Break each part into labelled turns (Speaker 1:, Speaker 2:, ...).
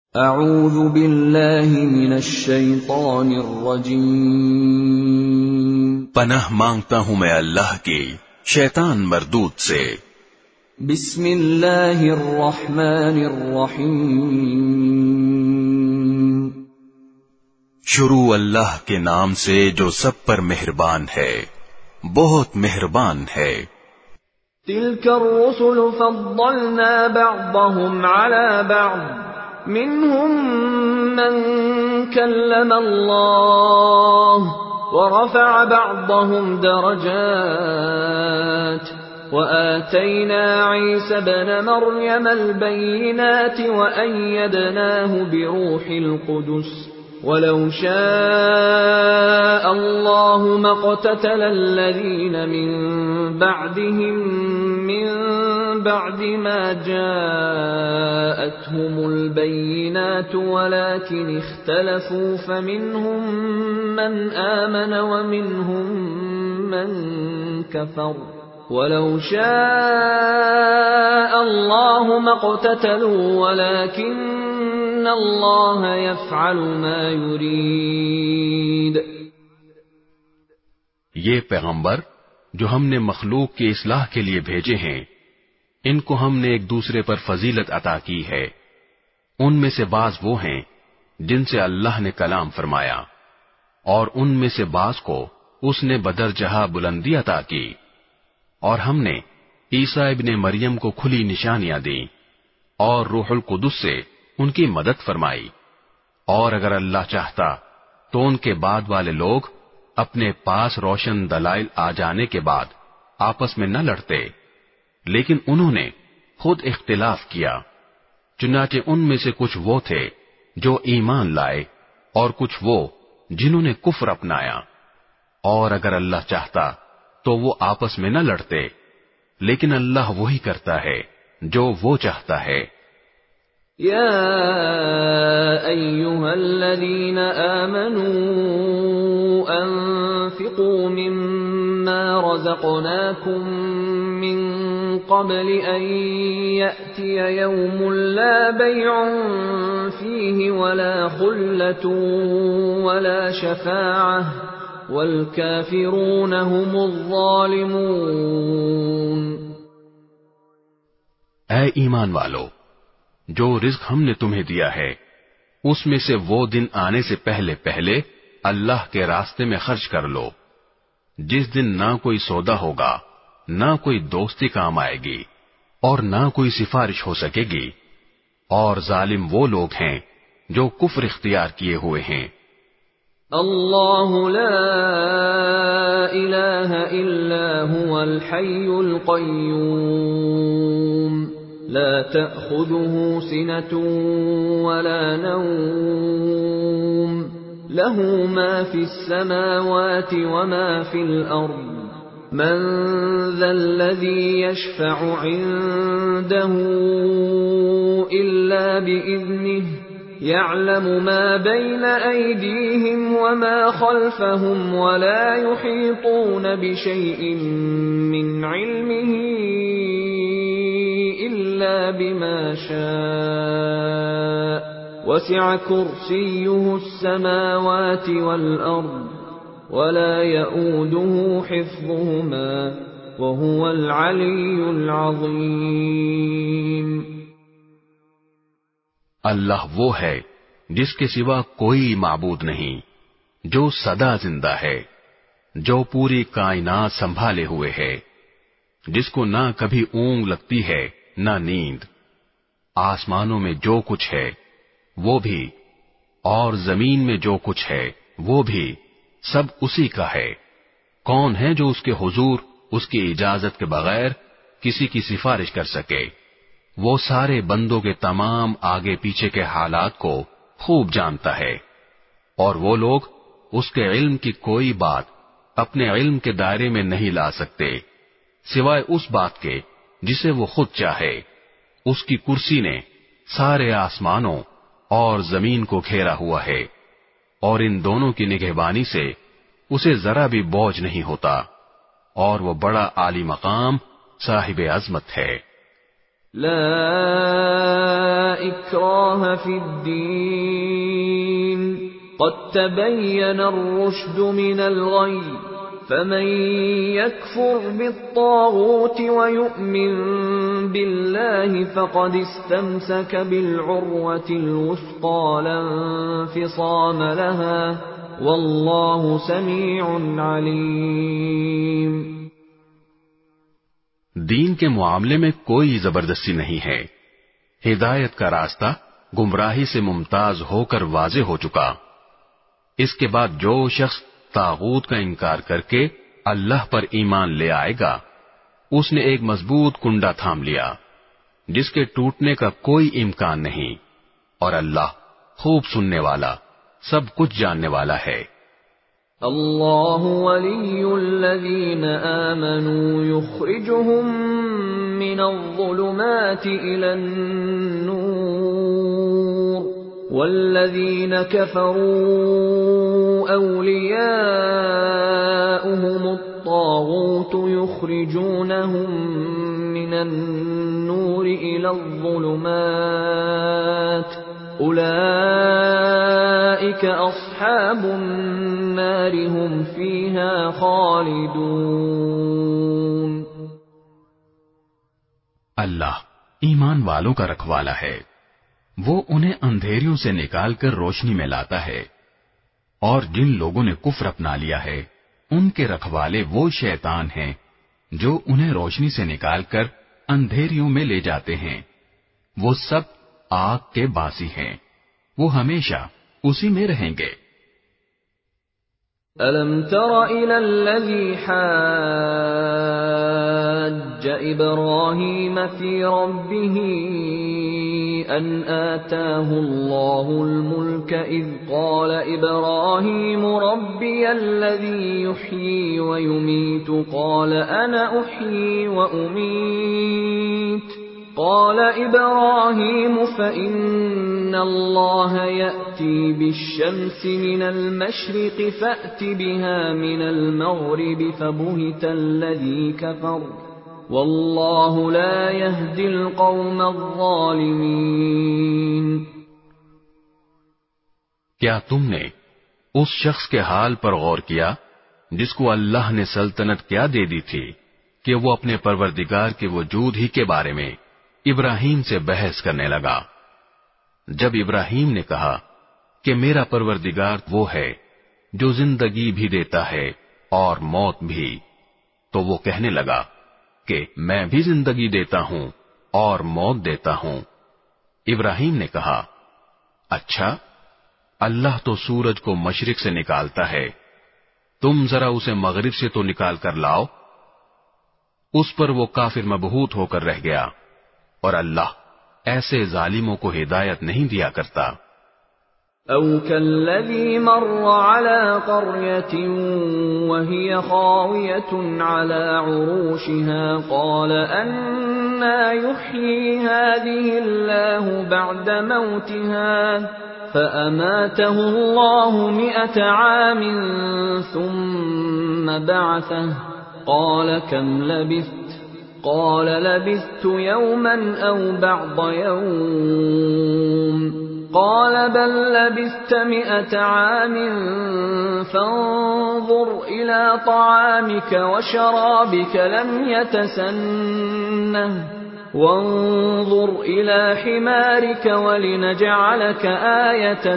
Speaker 1: اعوذ باللہ من الشیطان الرجیم،
Speaker 2: پناہ مانگتا ہوں میں اللہ کی شیطان مردود سے۔
Speaker 1: بسم اللہ الرحمن الرحیم،
Speaker 2: شروع اللہ کے نام سے جو سب پر مہربان ہے، بہت مہربان ہے۔
Speaker 1: تلک الرسل فضلنا بعضهم على بعض، منهم من كلم الله ورفع بعضهم درجات وآتينا عيسى ابن مريم البينات وأيدناه بروح القدس ولو شاء الله ما اقتتل الذين من بعدهم من بعد ما جاءتهم البينات ولكن اختلفوا فمنهم من آمن ومنهم من كفر ولو شاء الله ما اقتتلوا ولكن اللہ یفعل ما یرید۔
Speaker 2: یہ پیغمبر جو ہم نے مخلوق کی اصلاح کے لیے بھیجے ہیں، ان کو ہم نے ایک دوسرے پر فضیلت عطا کی ہے۔ ان میں سے بعض وہ ہیں جن سے اللہ نے کلام فرمایا، اور ان میں سے بعض کو اس نے بدرجہ بلندی عطا کی، اور ہم نے عیسیٰ ابن مریم کو کھلی نشانیاں دیں اور روح القدس سے ان کی مدد فرمائی، اور اگر اللہ چاہتا تو ان کے بعد والے لوگ اپنے پاس روشن دلائل آ جانے کے بعد آپس میں نہ لڑتے، لیکن انہوں نے خود اختلاف کیا۔ چنانچہ ان میں سے کچھ وہ تھے جو ایمان لائے اور کچھ وہ جنہوں نے کفر اپنایا، اور اگر اللہ چاہتا تو وہ آپس میں نہ لڑتے، لیکن اللہ وہی کرتا ہے جو وہ چاہتا ہے۔
Speaker 1: یا ایھا الذین آمنوا انفقوا مما رزقناکم من قبل ان یأتی یوم لا بیع فیہ ولا خلة ولا شفاعة والکافرون هم الظالمون۔
Speaker 2: اے ایمان والو، جو رزق ہم نے تمہیں دیا ہے اس میں سے وہ دن آنے سے پہلے پہلے اللہ کے راستے میں خرچ کر لو، جس دن نہ کوئی سودا ہوگا، نہ کوئی دوستی کام آئے گی، اور نہ کوئی سفارش ہو سکے گی، اور ظالم وہ لوگ ہیں جو کفر اختیار کیے ہوئے ہیں۔
Speaker 1: اللہ لا الہ الا هو الحی القیوم لا تأخذه سنة ولا نوم له ما في السماوات وما في الأرض من ذا الذي يشفع عنده إلا بإذنه يعلم ما بين أيديهم وما خلفهم ولا يحيطون بشيء من علمه إلا بما شاء وسع كرسيه السماوات والأرض ولا يؤوده حفظهما وهو العلي العظيم۔
Speaker 2: اللہ وہ ہے جس کے سوا کوئی معبود نہیں، جو سدا زندہ ہے، جو پوری کائنات سنبھالے ہوئے ہے، جس کو نہ کبھی اونگ لگتی ہے نہ نیند۔ آسمانوں میں جو کچھ ہے وہ بھی، اور زمین میں جو کچھ ہے وہ بھی، سب اسی کا ہے۔ کون ہے جو اس کے حضور اس کی اجازت کے بغیر کسی کی سفارش کر سکے؟ وہ سارے بندوں کے تمام آگے پیچھے کے حالات کو خوب جانتا ہے، اور وہ لوگ اس کے علم کی کوئی بات اپنے علم کے دائرے میں نہیں لا سکتے سوائے اس بات کے جسے وہ خود چاہے۔ اس کی کرسی نے سارے آسمانوں اور زمین کو گھیرا ہوا ہے، اور ان دونوں کی نگہبانی سے اسے ذرا بھی بوجھ نہیں ہوتا، اور وہ بڑا عالی مقام صاحب عظمت ہے۔
Speaker 1: لا إكراه في الدين قد تبين الرشد من الغي فمن يكفر بالطاغوت ويؤمن بالله فقد استمسك بالعروة الوثقى لا انفصام لها والله سميع عليم.
Speaker 2: دین کے معاملے میں کوئی زبردستی نہیں ہے. ہدایت کا راستہ گمراہی سے ممتاز ہو کر واضح ہو چکا. اس کے بعد جو شخص طاغوت کا انکار کر کے اللہ پر ایمان لے آئے گا اس نے ایک مضبوط کنڈا تھام لیا جس کے ٹوٹنے کا کوئی امکان نہیں اور اللہ خوب سننے والا سب کچھ جاننے والا ہے.
Speaker 1: اللہ ولی الذین آمنوا یخرجهم من الظلمات الى النور والذین کفروا اولیاؤهم الطاغوت یخرجونهم من النور الى الظلمات اولئک اصحاب النار هم فیہا خالدون.
Speaker 2: اللہ ایمان والوں کا رکھوالا ہے. وہ انہیں اندھیریوں سے نکال کر روشنی میں لاتا ہے اور جن لوگوں نے کفر اپنا لیا ہے ان کے رکھوالے وہ شیطان ہیں جو انہیں روشنی سے نکال کر اندھیریوں میں لے جاتے ہیں. وہ سب آگ کے باسی ہیں. وہ ہمیشہ اسی میں رہیں گے.
Speaker 1: أَلَمْ تَرَ إِلَى الَّذِي حَاجَّ إِبْرَاهِيمَ فِي رَبِّهِ أَنْ آتَاهُ اللَّهُ الْمُلْكَ إِذْ قَالَ إِبْرَاهِيمُ رَبِّيَ الَّذِي يُحْيِي وَيُمِيتُ قَالَ أَنَا أُحْيِي وَأُمِيتُ قال إبراهيم فإن الله يأتي بالشمس من المشرق فأت بها من المغرب فبهت الذي كفر والله لا يهدي القوم الظالمين.
Speaker 2: کیا تم نے اس شخص کے حال پر غور کیا جس کو اللہ نے سلطنت کیا دے دی تھی کہ وہ اپنے پروردگار کے وجود ہی کے بارے میں ابراہیم سے بحث کرنے لگا؟ جب ابراہیم نے کہا کہ میرا پروردگار وہ ہے جو زندگی بھی دیتا ہے اور موت بھی، تو وہ کہنے لگا کہ میں بھی زندگی دیتا ہوں اور موت دیتا ہوں. ابراہیم نے کہا اچھا، اللہ تو سورج کو مشرق سے نکالتا ہے، تم ذرا اسے مغرب سے تو نکال کر لاؤ. اس پر وہ کافر مبہوت ہو کر رہ گیا اور اللہ ایسے ظالموں کو ہدایت نہیں دیا کرتا.
Speaker 1: او كالذي مر على قرية وهي خاوية على عروشها قال أنى يحيي هذه الله بعد موتها فأماته الله 100 عام ثم بعثه قال كم لبثت قال لبثت يوما أو بعض يوم قال بل لبثت 100 عام فانظر إلى طعامك وشرابك لم يتسنه وانظر إلى حمارك ولنجعلك آية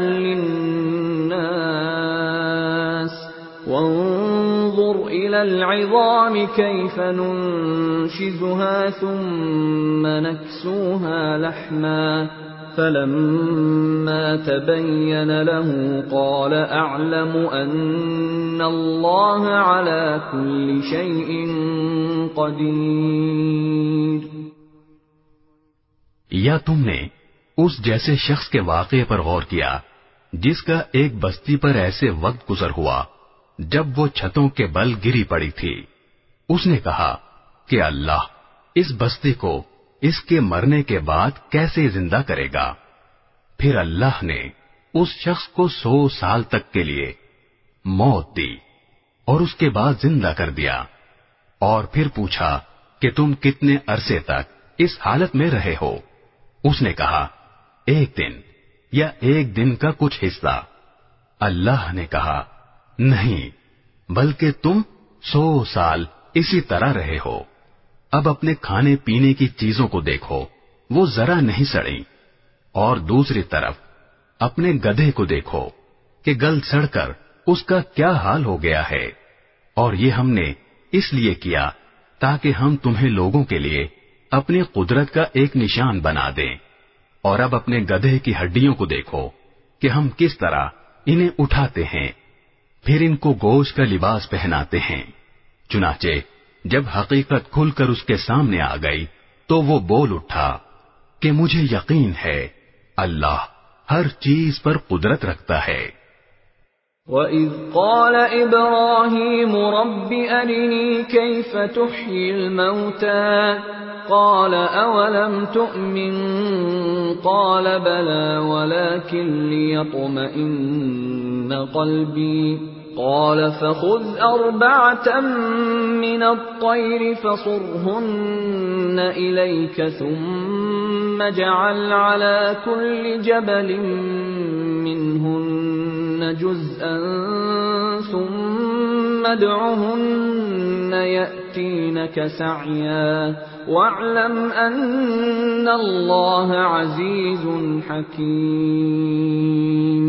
Speaker 1: للناس وانظر إلى العظام كيف ننشزها ثم نكسوها لحما فلما تبين له قال أعلم أن الله على كل شيء قدير.
Speaker 2: یا تم نے اس جیسے شخص کے واقعے پر غور کیا جس کا ایک بستی پر ایسے وقت گزر ہوا جب وہ چھتوں کے بل گری پڑی تھی. اس نے کہا کہ اللہ اس بستی کو اس کے مرنے کے بعد کیسے زندہ کرے گا؟ پھر اللہ نے اس شخص کو 100 سال تک کے لیے موت دی اور اس کے بعد زندہ کر دیا اور پھر پوچھا کہ تم کتنے عرصے تک اس حالت میں رہے ہو؟ اس نے کہا 1 دن یا 1 دن کا کچھ حصہ۔ اللہ نے کہا نہیں، بلکہ تم 100 سال اسی طرح رہے ہو۔ اب اپنے کھانے پینے کی چیزوں کو دیکھو، وہ ذرا نہیں سڑیں، اور دوسری طرف اپنے گدھے کو دیکھو کہ گل سڑ کر اس کا کیا حال ہو گیا ہے۔ اور یہ ہم نے اس لیے کیا تاکہ ہم تمہیں لوگوں کے لیے اپنی قدرت کا ایک نشان بنا دیں۔ اور اب اپنے گدھے کی ہڈیوں کو دیکھو کہ ہم کس طرح انہیں اٹھاتے ہیں، پھر ان کو گوشت کا لباس پہناتے ہیں۔ چنانچہ جب حقیقت کھل کر اس کے سامنے آ گئی تو وہ بول اٹھا کہ مجھے یقین ہے اللہ ہر چیز پر قدرت رکھتا ہے۔
Speaker 1: وَإِذْ قَالَ إِبْرَاهِيمُ رَبِّ أَرِنِي كَيْفَ تُحْيِي الْمَوْتَى قَالَ أَوَلَمْ تُؤْمِنْ قَالَ بَلَى وَلَكِنْ لِيَطْمَئِنَّ قَلْبِي قَالَ فَخُذْ 4 مِنَ الطَّيْرِ فَصُرْهُنَّ إِلَيْكَ ثُمَّ اجْعَلْ عَلَى كُلِّ جَبَلٍ مِّنْهُنَّ جُزْءًا ثُمَّ ادْعُهُنَّ يَأْتِينَكَ سَعْيًا وَاعْلَمْ أَنَّ اللَّهَ عَزِيزٌ حَكِيمٌ۔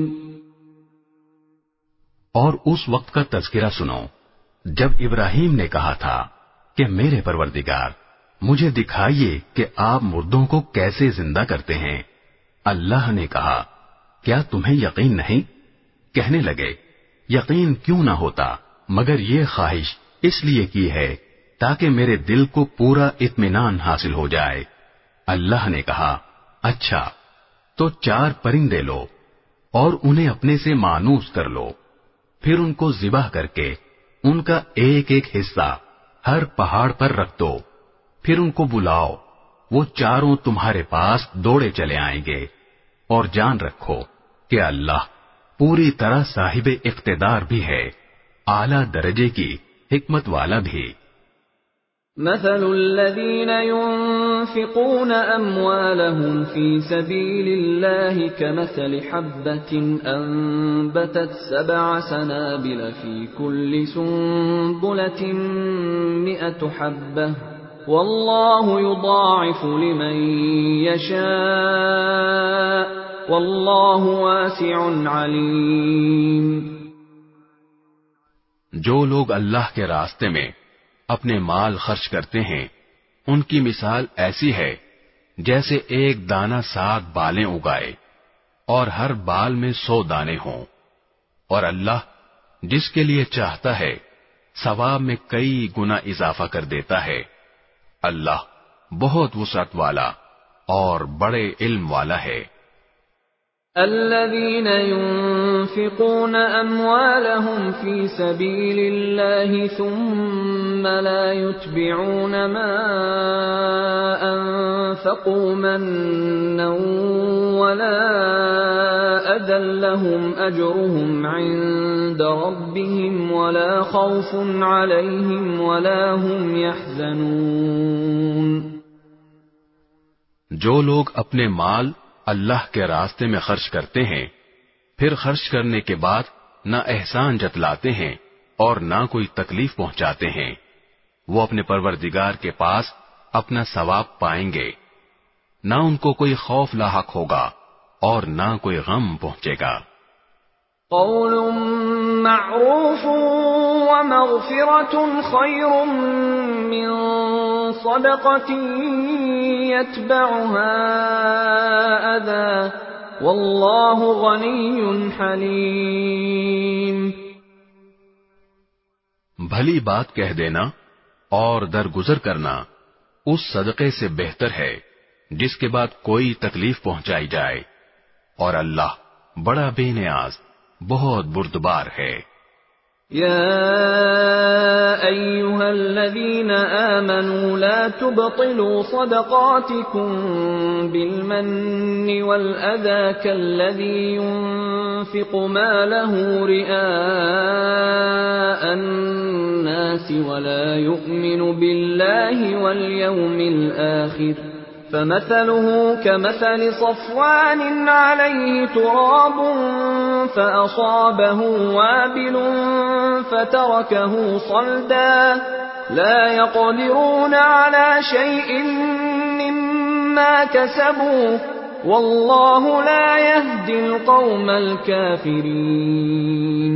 Speaker 2: اور اس وقت کا تذکرہ سنو جب ابراہیم نے کہا تھا کہ میرے پروردگار مجھے دکھائیے کہ آپ مردوں کو کیسے زندہ کرتے ہیں۔ اللہ نے کہا کیا تمہیں یقین نہیں؟ کہنے لگے یقین کیوں نہ ہوتا مگر یہ خواہش اس لیے کی ہے تاکہ میرے دل کو پورا اطمینان حاصل ہو جائے۔ اللہ نے کہا اچھا تو 4 پرندے لو اور انہیں اپنے سے مانوس کر لو، پھر ان کو ذبح کر کے ان کا ایک ایک حصہ ہر پہاڑ پر رکھ دو، پھر ان کو بلاؤ، وہ چاروں تمہارے پاس دوڑے چلے آئیں گے، اور جان رکھو کہ اللہ پوری طرح صاحب اقتدار بھی ہے، اعلیٰ درجے کی حکمت والا بھی۔
Speaker 1: مثل الذين ينفقون أموالهم في سبيل الله كمثل حبة أنبتت 7 سنابل في كل سنبلة 100 حبة والله يضاعف لمن يشاء والله واسع عليم۔
Speaker 2: جو لوگ اللہ کے راستے میں اپنے مال خرچ کرتے ہیں ان کی مثال ایسی ہے جیسے ایک دانہ ساگ بالیں اگائے اور ہر بال میں 100 دانے ہوں، اور اللہ جس کے لیے چاہتا ہے ثواب میں کئی گنا اضافہ کر دیتا ہے۔ اللہ بہت وسعت والا اور بڑے علم والا ہے۔
Speaker 1: الذين ينفقون أموالهم في سبيل الله ثم لا يتبعون ما أنفقوا منا ولا أذى لهم أجرهم عند ربهم ولا خوف عليهم ولا هم يحزنون۔
Speaker 2: جو لوگ اپنے مال اللہ کے راستے میں خرچ کرتے ہیں پھر خرچ کرنے کے بعد نہ احسان جتلاتے ہیں اور نہ کوئی تکلیف پہنچاتے ہیں، وہ اپنے پروردگار کے پاس اپنا ثواب پائیں گے، نہ ان کو کوئی خوف لاحق ہوگا اور نہ کوئی غم پہنچے گا۔
Speaker 1: قول معروف ومغفرة خير من صدقة يتبعها أذى والله غني حليم۔
Speaker 2: بھلی بات کہہ دینا اور درگزر کرنا اس صدقے سے بہتر ہے جس کے بعد کوئی تکلیف پہنچائی جائے، اور اللہ بڑا بے نیاز بہت بردبار ہے۔
Speaker 1: يا أيها الذين آمنوا لا تبطلوا صدقاتكم بالمن والأذى كالذي ينفق ماله رئاء الناس ولا يؤمن بالله واليوم الآخر فمثله كمثل صفوان عليه تراب فأصابه وابل فتركه صلدا لا يقدرون على شيء مما كسبوا والله لا يهدي القوم الكافرين۔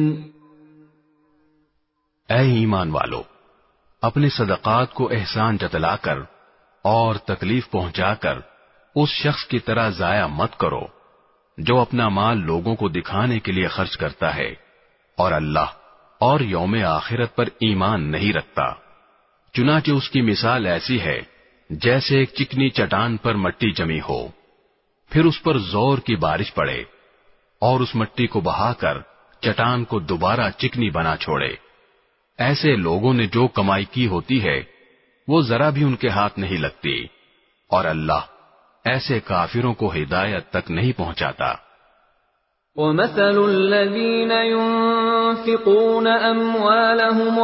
Speaker 2: اے ایمان والو، اپنے صدقات کو احسان جتلا کر اور تکلیف پہنچا کر اس شخص کی طرح ضائع مت کرو جو اپنا مال لوگوں کو دکھانے کے لیے خرچ کرتا ہے اور اللہ اور یوم آخرت پر ایمان نہیں رکھتا۔ چنانچہ اس کی مثال ایسی ہے جیسے ایک چکنی چٹان پر مٹی جمی ہو، پھر اس پر زور کی بارش پڑے اور اس مٹی کو بہا کر چٹان کو دوبارہ چکنی بنا چھوڑے۔ ایسے لوگوں نے جو کمائی کی ہوتی ہے وہ ذرا بھی ان کے ہاتھ نہیں لگتی، اور اللہ ایسے کافروں کو ہدایت تک نہیں پہنچاتا۔
Speaker 1: وَمَثَلُ الَّذِينَ يُنْفِقُونَ أَمْوَالَهُمُ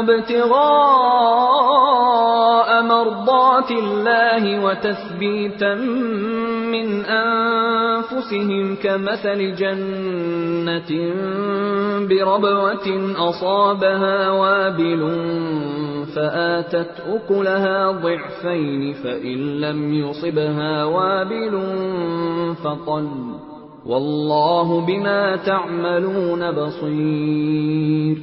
Speaker 1: ابْتِغَاءَ مَرْضَاتِ اللَّهِ وَتَثْبِيتًا مِّنْ أَنفُسِهِمْ كَمَثَلِ جَنَّةٍ بِرَبْوَةٍ أَصَابَهَا وَابِلٌ فَآتَتْ أُكُلَهَا ضِعْفَيْنِ فَإِن لَّمْ يُصِبْهَا وَابِلٌ فَطَلٌّ واللہ بما تعملون بصیر۔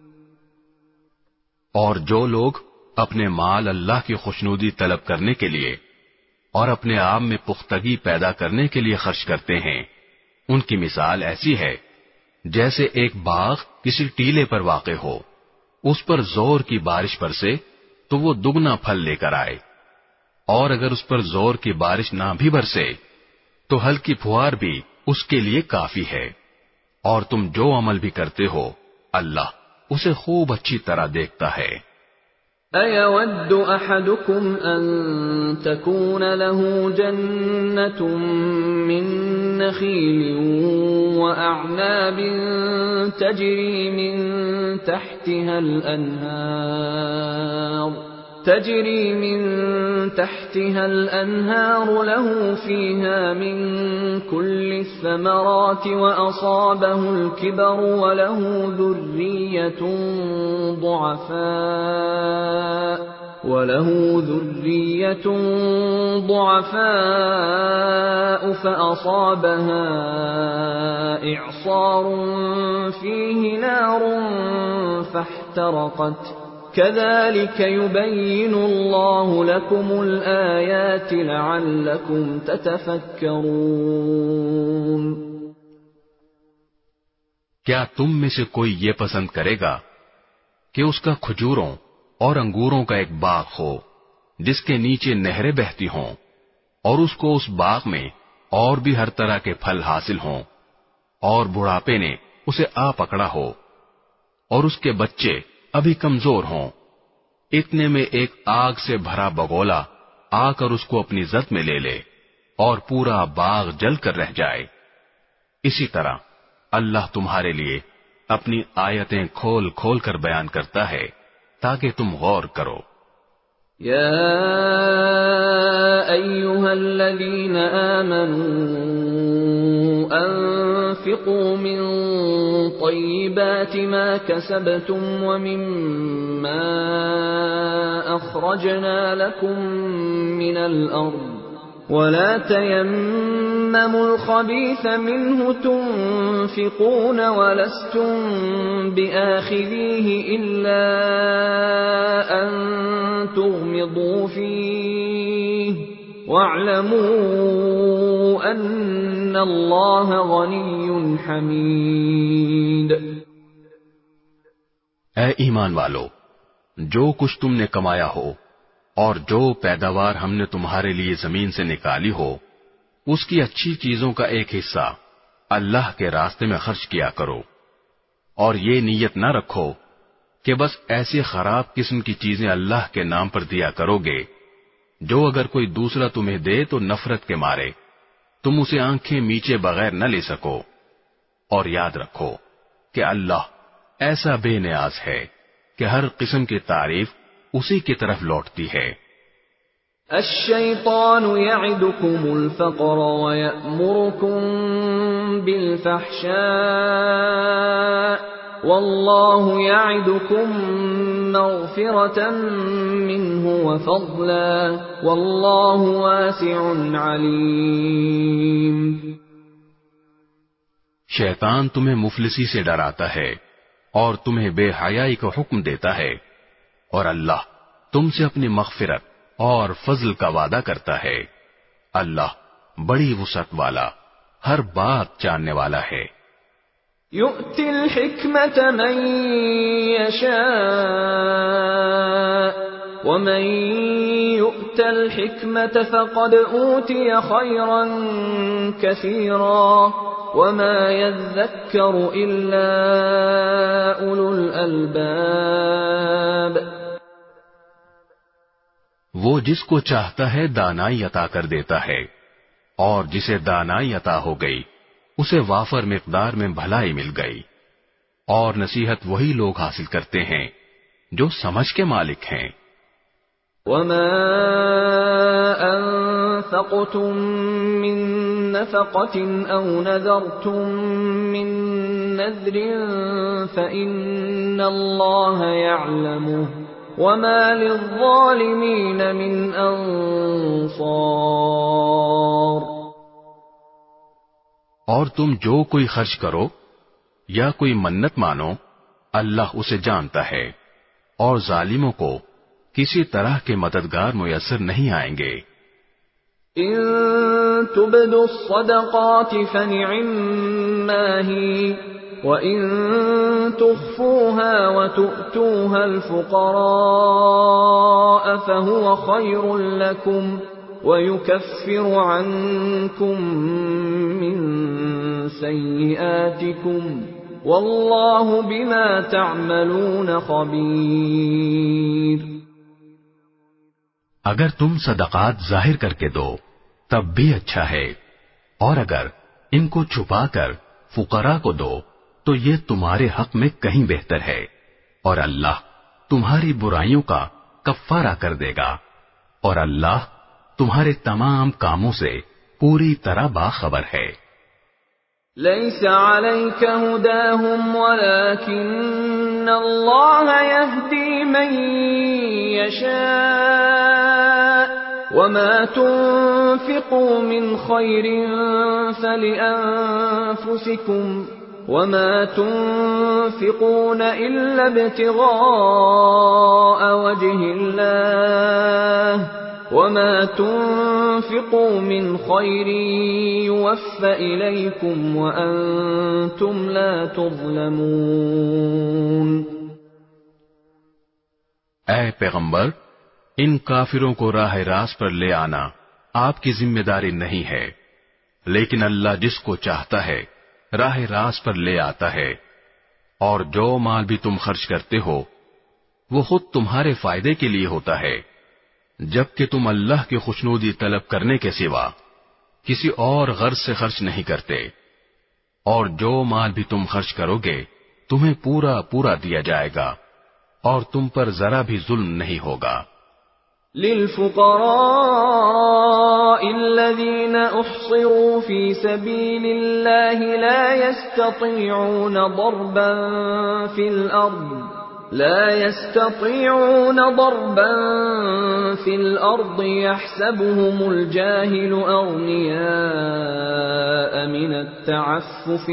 Speaker 2: اور جو لوگ اپنے مال اللہ کی خوشنودی طلب کرنے کے لیے اور اپنے آپ میں پختگی پیدا کرنے کے لیے خرچ کرتے ہیں، ان کی مثال ایسی ہے جیسے ایک باغ کسی ٹیلے پر واقع ہو، اس پر زور کی بارش برسے تو وہ دگنا پھل لے کر آئے، اور اگر اس پر زور کی بارش نہ بھی برسے تو ہلکی پھوار بھی اس کے لیے کافی ہے، اور تم جو عمل بھی کرتے ہو اللہ اسے خوب اچھی طرح دیکھتا ہے۔
Speaker 1: أَيَوَدُّ أَحَدُكُمْ أَن تَكُونَ لَهُ جَنَّةٌ مِّن نَّخِيلٍ وَأَعْنَابٍ تَجْرِي مِن تحتها الأنهار له فيها من كل الثمرات وأصابه الكبر وله ذرية ضعفاء فأصابها إعصار فيه نار فاحترقت كذلك يبين الله لكم الآيات لعلكم تتفكرون۔
Speaker 2: کیا تم میں سے کوئی یہ پسند کرے گا کہ اس کا کھجوروں اور انگوروں کا ایک باغ ہو جس کے نیچے نہریں بہتی ہوں، اور اس کو اس باغ میں اور بھی ہر طرح کے پھل حاصل ہوں، اور بڑھاپے نے اسے آ پکڑا ہو، اور اس کے بچے ابھی کمزور ہوں، اتنے میں ایک آگ سے بھرا بگولا آ کر اس کو اپنی زد میں لے لے اور پورا باغ جل کر رہ جائے۔ اسی طرح اللہ تمہارے لیے اپنی آیتیں کھول کھول کر بیان کرتا ہے تاکہ تم غور کرو۔
Speaker 1: یا ایھا الذین آمنوا انفقوا من طیبات ما کسبتم ومما اخرجنا لكم من الارض ولا تيمموا الخبيث منه تنفقون ولستم بآخذيه إلا أن تغمضوا فيه واعلموا أن الله غني حميد۔
Speaker 2: اے ایمان والو، جو کچھ تم نے کمایا ہو اور جو پیداوار ہم نے تمہارے لیے زمین سے نکالی ہو، اس کی اچھی چیزوں کا ایک حصہ اللہ کے راستے میں خرچ کیا کرو، اور یہ نیت نہ رکھو کہ بس ایسی خراب قسم کی چیزیں اللہ کے نام پر دیا کرو گے جو اگر کوئی دوسرا تمہیں دے تو نفرت کے مارے تم اسے آنکھیں میچے بغیر نہ لے سکو، اور یاد رکھو کہ اللہ ایسا بے نیاز ہے کہ ہر قسم کی تعریف اسی کی طرف لوٹتی ہے۔
Speaker 1: الشیطان یعدکم الفقر ویأمرکم بالفحشاء واللہ یعدکم مغفرة منہ وفضلا واللہ واسع علیم.
Speaker 2: شیطان تمہیں مفلسی سے ڈراتا ہے اور تمہیں بے حیائی کا حکم دیتا ہے، اور اللہ تم سے اپنی مغفرت اور فضل کا وعدہ کرتا ہے. اللہ بڑی وسعت والا، ہر بات جاننے والا ہے.
Speaker 1: یؤتی الحکمت من یشاء ومن یؤت الحکمت فقد اوتی خیرا کثیرا وما يذكر الا اولو الالباب.
Speaker 2: وہ جس کو چاہتا ہے دانائی عطا کر دیتا ہے، اور جسے دانائی عطا ہو گئی اسے وافر مقدار میں بھلائی مل گئی. اور نصیحت وہی لوگ حاصل کرتے ہیں جو سمجھ کے مالک ہیں.
Speaker 1: وما انفقتم من نفقة او نذرتم من نذر فإن الله يعلمه وما للظالمين من انصار.
Speaker 2: اور تم جو کوئی خرچ کرو یا کوئی منت مانو، اللہ اسے جانتا ہے، اور ظالموں کو کسی طرح کے مددگار میسر نہیں آئیں گے.
Speaker 1: ان تبدوا الصدقات فنعما هي وان تخفوها وتؤتوها الفقراء فهو خير لكم ويكفر عنكم من سيئاتكم والله بما تعملون خبير.
Speaker 2: اگر تم صدقات ظاہر کر کے دو تب بھی اچھا ہے، اور اگر ان کو چھپا کر فقراء کو دو تو یہ تمہارے حق میں کہیں بہتر ہے، اور اللہ تمہاری برائیوں کا کفارہ کر دے گا، اور اللہ تمہارے تمام کاموں سے پوری طرح باخبر ہے.
Speaker 1: ليس عليك هداهم ولكن الله يهدي من يشاء وما تنفقوا من خير فلأنفسكم وما تنفقون إلا ابتغاء وجه الله وما تنفقوا من خير يوفى إليكم وأنتم لا تظلمون.
Speaker 2: اے پیغمبر، ان کافروں کو راہ راست پر لے آنا آپ کی ذمہ داری نہیں ہے، لیکن اللہ جس کو چاہتا ہے راہ راست پر لے آتا ہے، اور جو مال بھی تم خرچ کرتے ہو وہ خود تمہارے فائدے کے لیے ہوتا ہے، جبکہ تم اللہ کی خوشنودی طلب کرنے کے سوا کسی اور غرض سے خرچ نہیں کرتے، اور جو مال بھی تم خرچ کرو گے تمہیں پورا پورا دیا جائے گا، اور تم پر ذرا بھی ظلم نہیں ہوگا.
Speaker 1: للفقراء الذين احصروا في سبيل الله لا يستطيعون ضربا في الأرض يحسبهم الجاهل أغنياء من التعفف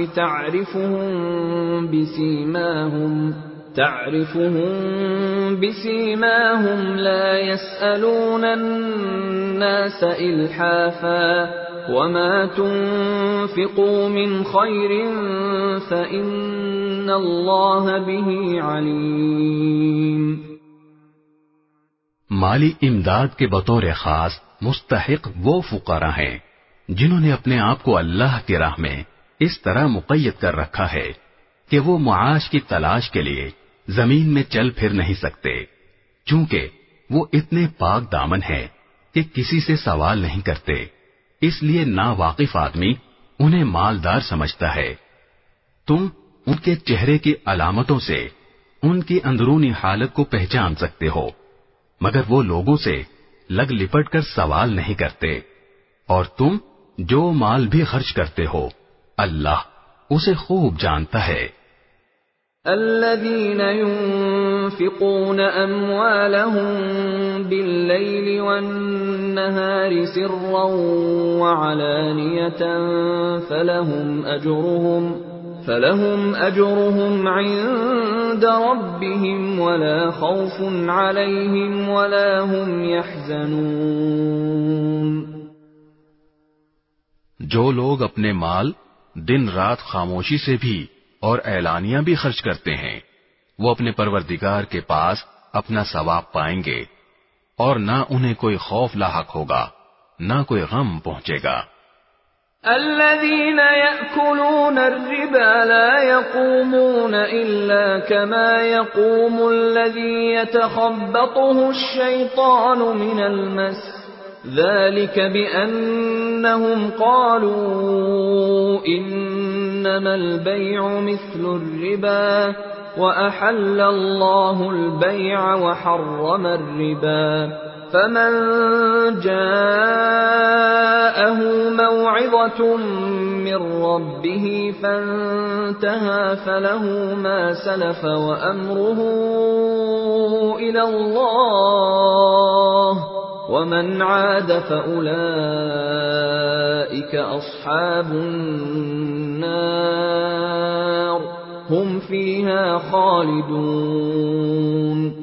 Speaker 1: تعرفهم بسيماهم لا يسألون الناس إلحافا وما تنفقوا من خير فإن الله به عليم.
Speaker 2: مالی امداد کے بطور خاص مستحق وہ فقراء ہیں جنہوں نے اپنے آپ کو اللہ کی راہ میں اس طرح مقید کر رکھا ہے کہ وہ معاش کی تلاش کے لیے زمین میں چل پھر نہیں سکتے، چونکہ وہ اتنے پاک دامن ہیں کہ کسی سے سوال نہیں کرتے، اس لیے ناواقف آدمی انہیں مالدار سمجھتا ہے. تم ان کے چہرے کی علامتوں سے ان کی اندرونی حالت کو پہچان سکتے ہو، مگر وہ لوگوں سے لگ لپٹ کر سوال نہیں کرتے، اور تم جو مال بھی خرچ کرتے ہو اللہ اسے خوب جانتا ہے۔
Speaker 1: الذين ينفقون أموالهم بالليل والنهار سرا وعلانية فلهم أجرهم عند ربهم ولا خوف عليهم ولا هم يحزنون۔
Speaker 2: جو لوگ اپنے مال دن رات خاموشی سے بھی اور اعلانیہ بھی خرچ کرتے ہیں وہ اپنے پروردگار کے پاس اپنا ثواب پائیں گے، اور نہ انہیں کوئی خوف لاحق ہوگا نہ کوئی غم پہنچے گا۔
Speaker 1: الذين يأكلون الربا لا يقومون إلا كما يقوم الذي يتخبطه الشيطان من المس، ذلك بأنهم قالوا إنما البيع مثل الربا وأحل الله البيع وحرم الربا، فمن جاءه موعظة من ربه فانتهى فله ما سلف وأمره إلى الله ومن عاد فأولئك أصحاب النار هم فيها خالدون۔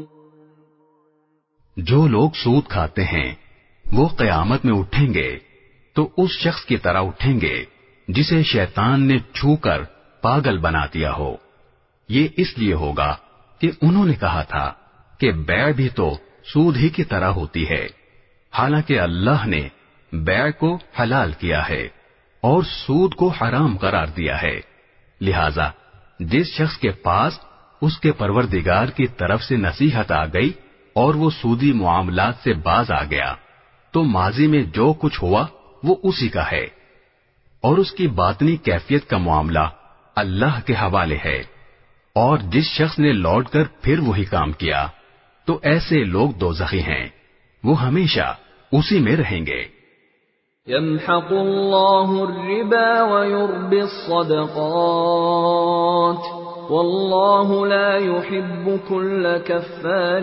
Speaker 2: جو لوگ سود کھاتے ہیں وہ قیامت میں اٹھیں گے تو اس شخص کی طرح اٹھیں گے جسے شیطان نے چھو کر پاگل بنا دیا ہو۔ یہ اس لیے ہوگا کہ انہوں نے کہا تھا کہ بیع بھی تو سود ہی کی طرح ہوتی ہے، حالانکہ اللہ نے بیع کو حلال کیا ہے اور سود کو حرام قرار دیا ہے۔ لہذا جس شخص کے پاس اس کے پروردگار کی طرف سے نصیحت آ گئی اور وہ سودی معاملات سے باز آ گیا تو ماضی میں جو کچھ ہوا وہ اسی کا ہے، اور اس کی باطنی کیفیت کا معاملہ اللہ کے حوالے ہے، اور جس شخص نے لوٹ کر پھر وہی کام کیا تو ایسے لوگ دوزخی ہیں، وہ ہمیشہ اسی میں رہیں گے۔
Speaker 1: يمحق الله الربا ويربي الصدقات والله لا يحب كل كفار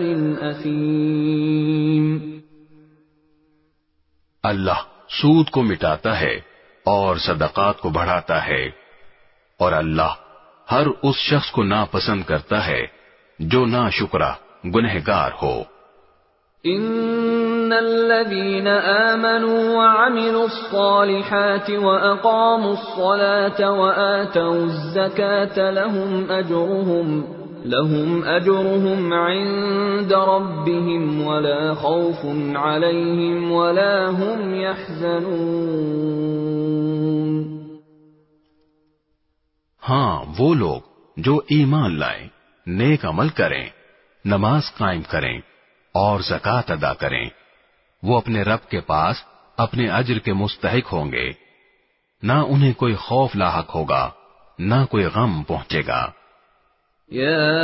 Speaker 1: اثیم۔
Speaker 2: اللہ سود کو مٹاتا ہے اور صدقات کو بڑھاتا ہے، اور اللہ ہر اس شخص کو ناپسند کرتا ہے جو ناشکرا گنہگار ہو۔
Speaker 1: ان الذين آمنوا وعملوا الصالحات واقاموا الصلاة وآتوا الزكاة لهم اجرهم عند ربهم ولا خوف عليهم ولا هم يحزنون۔
Speaker 2: ہاں وہ لوگ جو ایمان لائیں، نیک عمل کریں، نماز قائم کریں اور زکوٰۃ ادا کریں، وہ اپنے رب کے پاس اپنے اجر کے مستحق ہوں گے، نہ انہیں کوئی خوف لاحق ہوگا نہ کوئی غم پہنچے گا۔
Speaker 1: یا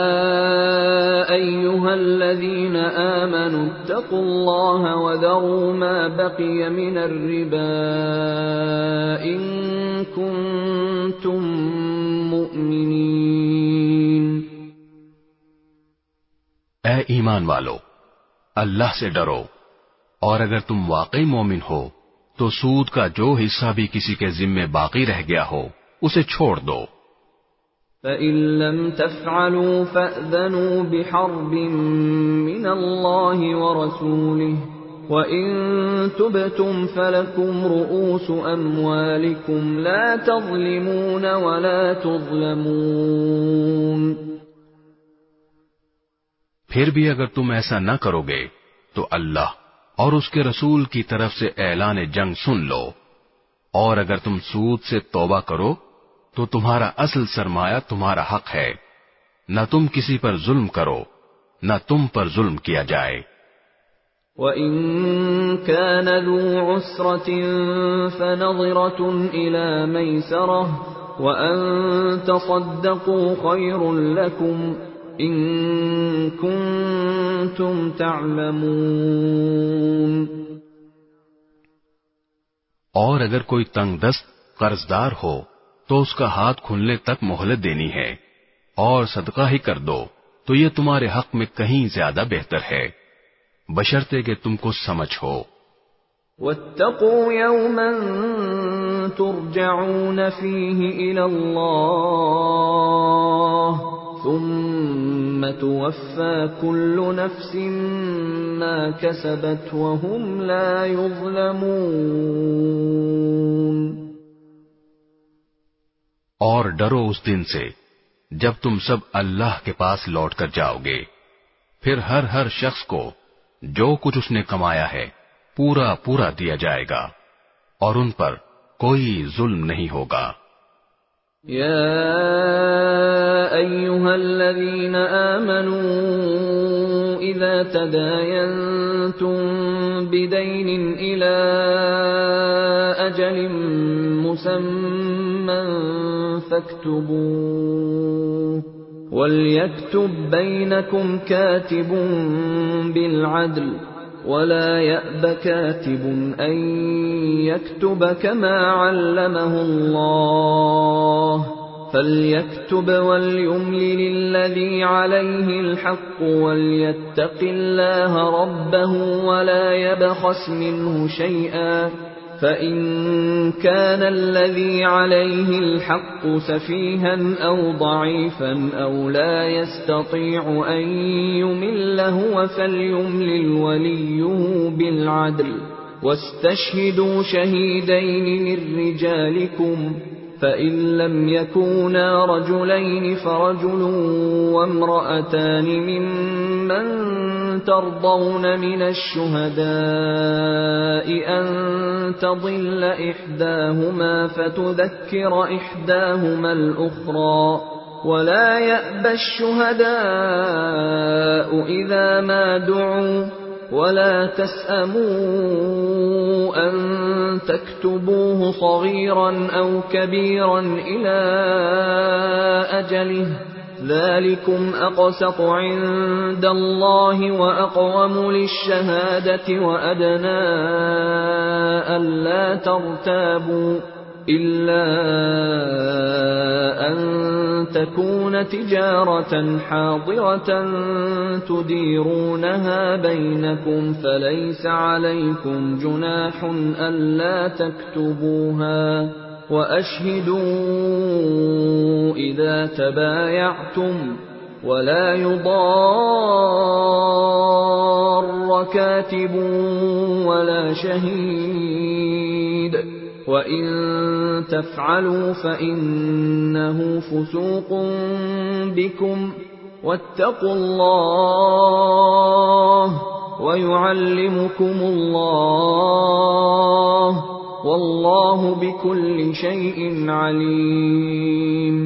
Speaker 1: ایھا الذین آمنوا اتقوا اللہ وذروا ما بقی من الربا ان کنتم مؤمنین۔
Speaker 2: اے ایمان والو، اللہ سے ڈرو، اور اگر تم واقعی مومن ہو تو سود کا جو حصہ بھی کسی کے ذمے باقی رہ گیا ہو اسے چھوڑ دو۔
Speaker 1: فَإِن لَّمْ تَفْعَلُوا فَأْذَنُوا بِحَرْبٍ مِّنَ اللَّهِ وَرَسُولِهِ وَإِن تُبْتُمْ فَلَكُمْ رُءُوسُ أَمْوَالِكُمْ لَا تَظْلِمُونَ وَلَا تُظْلَمُونَ۔
Speaker 2: پھر بھی اگر تم ایسا نہ کرو گے تو اللہ اور اس کے رسول کی طرف سے اعلان جنگ سن لو، اور اگر تم سود سے توبہ کرو تو تمہارا اصل سرمایہ تمہارا حق ہے، نہ تم کسی پر ظلم کرو نہ تم پر ظلم کیا جائے۔
Speaker 1: وَإِن كَانَ ذُو عُسْرَةٍ فَنَظِرَةٌ إِلَى مَيْسَرَةٍ وَأَن تَصَدَّقُوا خَيْرٌ لَّكُمْ إن كنتم تعلمون.
Speaker 2: اور اگر کوئی تنگ دست قرضدار ہو تو اس کا ہاتھ کھلنے تک مہلت دینی ہے، اور صدقہ ہی کر دو تو یہ تمہارے حق میں کہیں زیادہ بہتر ہے، بشرطے کہ تم کو سمجھ ہو.
Speaker 1: واتقوا يوما ترجعون فيه إلى الله ثم توفى كل نفس ما كسبت وهم لا يظلمون.
Speaker 2: اور ڈرو اس دن سے جب تم سب اللہ کے پاس لوٹ کر جاؤ گے، پھر ہر شخص کو جو کچھ اس نے کمایا ہے پورا پورا دیا جائے گا، اور ان پر کوئی ظلم نہیں ہوگا.
Speaker 1: یا ایھا الذین آمنوا اذا تداینتم بدین الی اجل مسمى فاكتبوه وليكتب بينكم كاتب بالعدل ولا يأب كاتب أن يكتب كما علمه الله فليكتب وليملل الذي عليه الحق وليتق الله ربه ولا يبخس منه شيئا فإن كان الذي عليه الحق سفيها أو ضعيفا أو لا يستطيع أن يمل هو فليملل وليه بالعدل واستشهدوا شهيدين من رجالكم فإن لم يكونا رجلين فرجل وامرأتان ممن ترضون من الشهداء أن تضل إحداهما فتذكر إحداهما الأخرى ولا يأبى الشهداء إذا ما دعوا ولا تسأموا أن تكتبوه صغيرا أو كبيرا إلى أجله ذلكم أقسط عند الله وأقوم للشهادة وأدنى ألا ترتابوا إلا أن تكون تجارة حاضرة تديرونها بينكم فليس عليكم جناح ألا تكتبوها وأشهدوا إذا تبايعتم ولا يضار كاتب ولا شهيد وَإِن تَفْعَلُوا فَإِنَّهُ فُسُوقٌ بِكُمْ وَاتَّقُوا اللَّهَ وَيُعَلِّمُكُمُ اللَّهُ وَاللَّهُ بِكُلِّ شَيْءٍ عَلِيمٌ.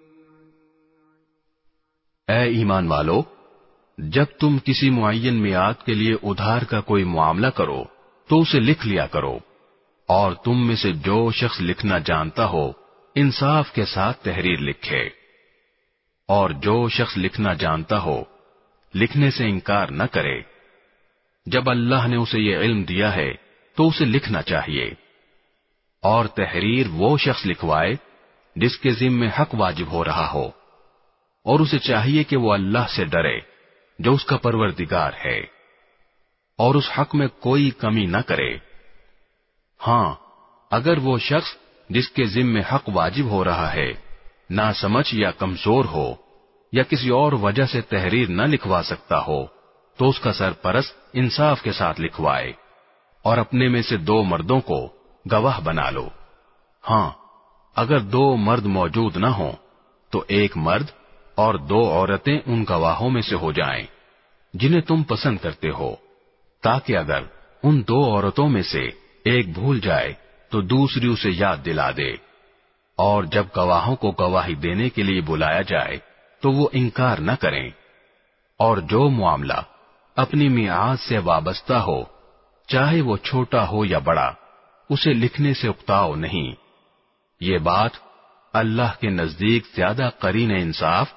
Speaker 2: اے ایمان والو، جب تم کسی معین میعاد کے لیے ادھار کا کوئی معاملہ کرو تو اسے لکھ لیا کرو، اور تم میں سے جو شخص لکھنا جانتا ہو انصاف کے ساتھ تحریر لکھے، اور جو شخص لکھنا جانتا ہو لکھنے سے انکار نہ کرے. جب اللہ نے اسے یہ علم دیا ہے تو اسے لکھنا چاہیے، اور تحریر وہ شخص لکھوائے جس کے ذمے حق واجب ہو رہا ہو، اور اسے چاہیے کہ وہ اللہ سے ڈرے جو اس کا پروردگار ہے، اور اس حق میں کوئی کمی نہ کرے. ہاں، اگر وہ شخص جس کے ذمے حق واجب ہو رہا ہے ناسمجھ یا کمزور ہو یا کسی اور وجہ سے تحریر نہ لکھوا سکتا ہو تو اس کا سرپرست انصاف کے ساتھ لکھوائے، اور اپنے میں سے 2 مردوں کو گواہ بنا لو. ہاں، اگر 2 مرد موجود نہ ہوں تو 1 مرد اور 2 عورتیں ان گواہوں میں سے ہو جائیں جنہیں تم پسند کرتے ہو، تاکہ اگر ان 2 عورتوں میں سے ایک بھول جائے تو دوسری اسے یاد دلا دے، اور جب گواہوں کو گواہی دینے کے لیے بلایا جائے تو وہ انکار نہ کریں. اور جو معاملہ اپنی میعاد سے وابستہ ہو، چاہے وہ چھوٹا ہو یا بڑا، اسے لکھنے سے اکتاؤ نہیں. یہ بات اللہ کے نزدیک زیادہ قرین انصاف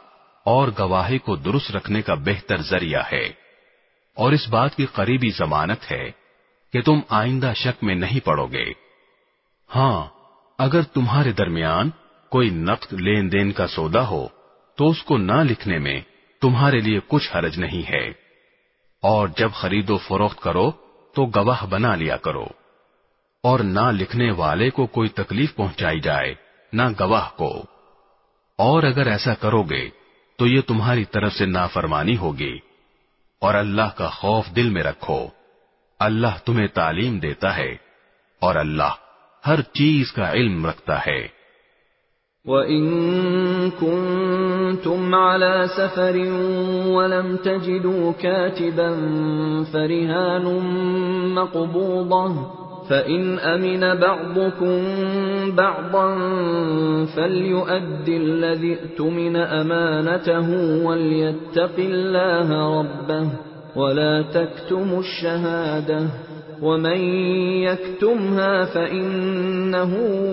Speaker 2: اور گواہی کو درست رکھنے کا بہتر ذریعہ ہے، اور اس بات کی قریبی ضمانت ہے کہ تم آئندہ شک میں نہیں پڑو گے۔ ہاں، اگر تمہارے درمیان کوئی نقد لین دین کا سودا ہو تو اس کو نہ لکھنے میں تمہارے لیے کچھ حرج نہیں ہے، اور جب خرید و فروخت کرو تو گواہ بنا لیا کرو، اور نہ لکھنے والے کو کوئی تکلیف پہنچائی جائے نہ گواہ کو، اور اگر ایسا کرو گے تو یہ تمہاری طرف سے نافرمانی ہوگی، اور اللہ کا خوف دل میں رکھو، اللہ تمہیں تعلیم دیتا ہے اور اللہ ہر چیز کا علم رکھتا ہے۔
Speaker 1: وَإِن كُنتُمْ عَلَى سَفَرٍ وَلَمْ تَجِدُوا كَاتِبًا فَرِهَانٌ مَّقْبُوضَةٌ فَإِنْ أَمِنَ بَعْضُكُمْ بَعْضًا فَلْيُؤَدِّ الَّذِي اؤْتُمِنَ أَمَانَتَهُ وَلْيَتَّقِ اللَّهَ رَبَّهُ وَلَا تَكْتُمُوا الشَّهَادَةَ وَمَن يَكْتُمْهَا فَإِنَّهُ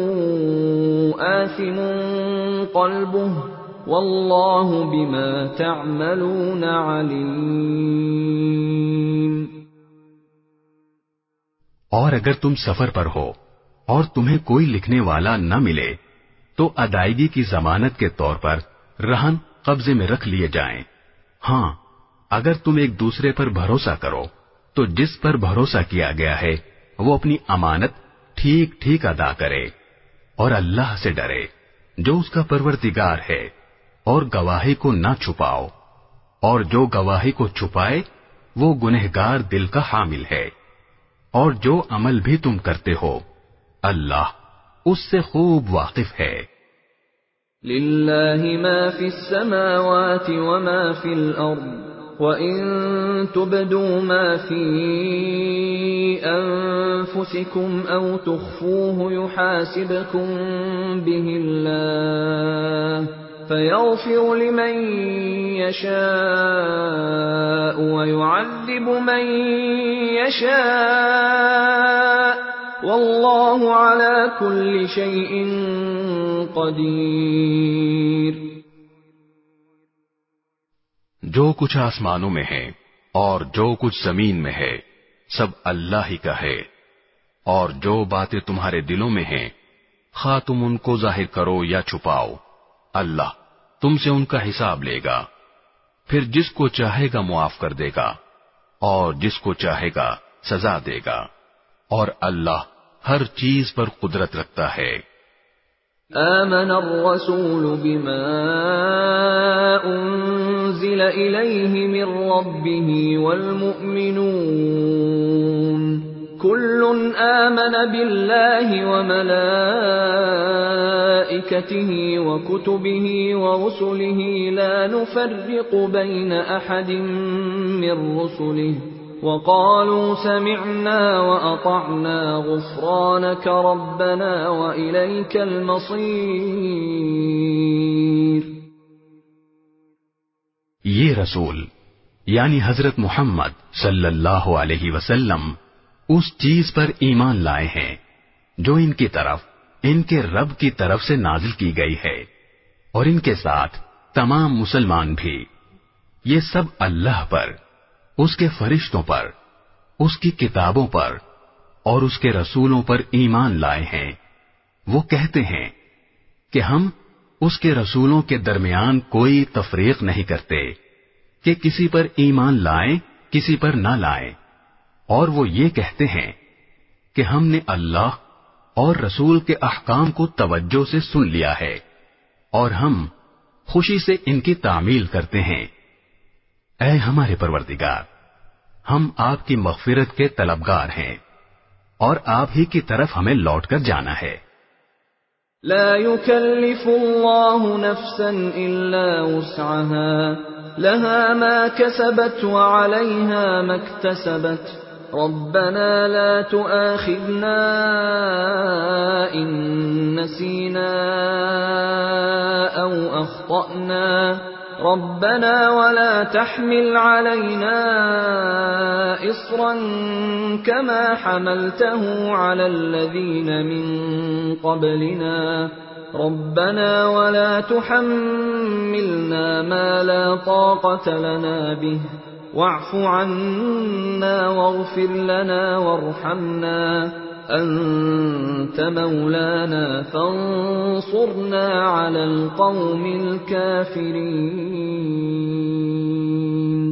Speaker 1: آثِمٌ قَلْبُهُ وَاللَّهُ بِمَا تَعْمَلُونَ عَلِيمٌ۔
Speaker 3: اور اگر تم سفر پر ہو اور تمہیں کوئی لکھنے والا نہ ملے تو ادائیگی کی ضمانت کے طور پر رہن قبضے میں رکھ لیے جائیں۔ ہاں، اگر تم ایک دوسرے پر بھروسہ کرو تو جس پر بھروسہ کیا گیا ہے وہ اپنی امانت ٹھیک ٹھیک ادا کرے، اور اللہ سے ڈرے جو اس کا پروردگار ہے، اور گواہی کو نہ چھپاؤ، اور جو گواہی کو چھپائے وہ گنہگار دل کا حامل ہے، اور جو عمل بھی تم کرتے ہو اللہ اس سے خوب واقف ہے۔
Speaker 1: لِلَّهِ مَا فِي السَّمَاوَاتِ وَمَا فِي الْأَرْضِ وَإِن تُبْدُوا مَا فِي أَنفُسِكُمْ أَوْ تُخْفُوهُ يُحَاسِبْكُم بِهِ اللَّهُ فَيَغْفِرُ لِمَن يَشَاءُ وَيُعَذِّبُ مَن يَشَاءُ وَاللَّهُ عَلَى كُلِّ شَيْءٍ قَدِيرٌ۔
Speaker 2: جو کچھ آسمانوں میں ہے اور جو کچھ زمین میں ہے سب اللہ ہی کا ہے، اور جو باتیں تمہارے دلوں میں ہیں خواہ تم ان کو ظاہر کرو یا چھپاؤ، اللہ تم سے ان کا حساب لے گا، پھر جس کو چاہے گا معاف کر دے گا اور جس کو چاہے گا سزا دے گا، اور اللہ ہر چیز پر قدرت رکھتا ہے۔
Speaker 1: آمن الرسول بما أنزل إليه من ربه والمؤمنون كل آمن بالله وملائكته وكتبه ورسله لا نفرق بين أحد من رسله وقالوا سمعنا وأطعنا غفرانك ربنا وإليك المصير۔
Speaker 3: یہ رسول یعنی حضرت محمد صلی اللہ علیہ وسلم اس چیز پر ایمان لائے ہیں جو ان کی طرف ان کے رب کی طرف سے نازل کی گئی ہے، اور ان کے ساتھ تمام مسلمان بھی، یہ سب اللہ پر، اس کے فرشتوں پر، اس کی کتابوں پر اور اس کے رسولوں پر ایمان لائے ہیں۔ وہ کہتے ہیں کہ ہم اس کے رسولوں کے درمیان کوئی تفریق نہیں کرتے کہ کسی پر ایمان لائیں کسی پر نہ لائیں، اور وہ یہ کہتے ہیں کہ ہم نے اللہ اور رسول کے احکام کو توجہ سے سن لیا ہے اور ہم خوشی سے ان کی تعمیل کرتے ہیں۔ اے ہمارے پروردگار، ہم آپ کی مغفرت کے طلبگار ہیں اور آپ ہی کی طرف ہمیں لوٹ کر جانا ہے۔
Speaker 1: لا يكلف الله نفسا إلا وسعها لها ما كسبت وعليها ما اكتسبت ربنا لا تؤاخذنا إن نسينا أو أخطأنا ربنا ولا تحمل علينا إصرا كما حملته على الذين من قبلنا ربنا ولا تحملنا ما لا طاقة لنا به واعف عنا واغفر لنا وارحمنا أنت مولانا فانصرنا على القوم الكافرين.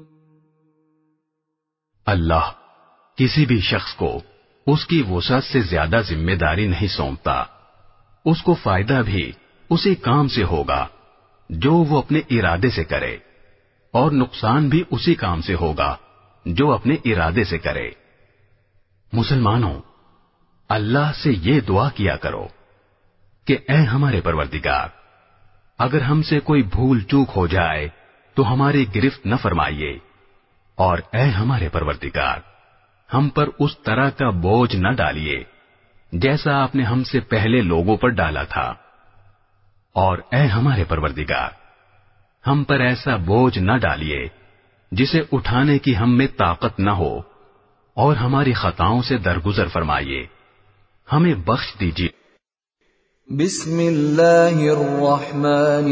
Speaker 3: اللہ کسی بھی شخص کو اس کی وسعت سے زیادہ ذمہ داری نہیں سونپتا. اس کو فائدہ بھی اسی کام سے ہوگا جو وہ اپنے ارادے سے کرے، اور نقصان بھی اسی کام سے ہوگا جو اپنے ارادے سے کرے. مسلمانوں، اللہ سے یہ دعا کیا کرو کہ اے ہمارے پروردگار، اگر ہم سے کوئی بھول چوک ہو جائے تو ہماری گرفت نہ فرمائیے، اور اے ہمارے پروردگار، ہم پر اس طرح کا بوجھ نہ ڈالیے جیسا آپ نے ہم سے پہلے لوگوں پر ڈالا تھا، اور اے ہمارے پروردگار، ہم پر ایسا بوجھ نہ ڈالیے جسے اٹھانے کی ہم میں طاقت نہ ہو، اور ہماری خطاؤں سے درگزر فرمائیے، ہمیں بخش دیجیے.
Speaker 1: بسم اللہ الرحمن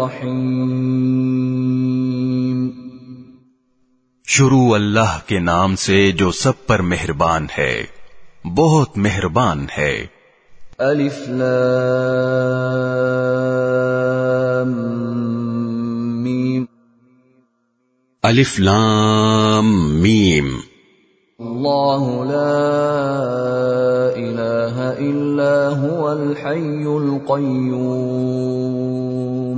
Speaker 1: الرحیم.
Speaker 2: شروع اللہ کے نام سے جو سب پر مہربان ہے، بہت مہربان ہے.
Speaker 1: الف لام میم.
Speaker 2: الف لام میم.
Speaker 1: اللہ لا الہ الا هو الحی القیوم.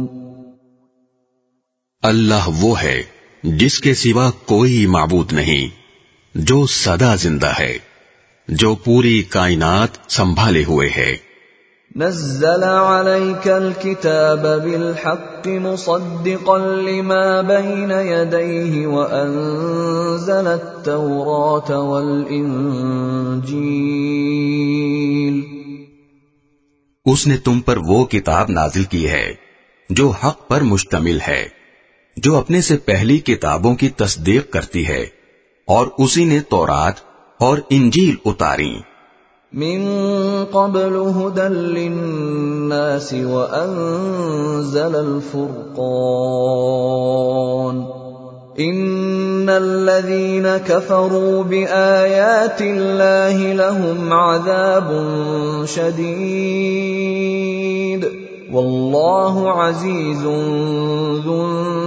Speaker 2: اللہ وہ ہے جس کے سوا کوئی معبود نہیں، جو سدا زندہ ہے، جو پوری کائنات سنبھالے ہوئے ہے.
Speaker 1: نزل عليك الكتاب بالحق مصدقا لما بين يديه وأنزل التوراة والإنجيل.
Speaker 2: اس نے تم پر وہ کتاب نازل کی ہے جو حق پر مشتمل ہے، جو اپنے سے پہلی کتابوں کی تصدیق کرتی ہے، اور اسی نے تورات اور انجیل اتاری.
Speaker 1: من قبل هدى للناس وأنزل الفرقان. إن الذين كفروا بآيات الله لهم عذاب شديد والله عزيز ذو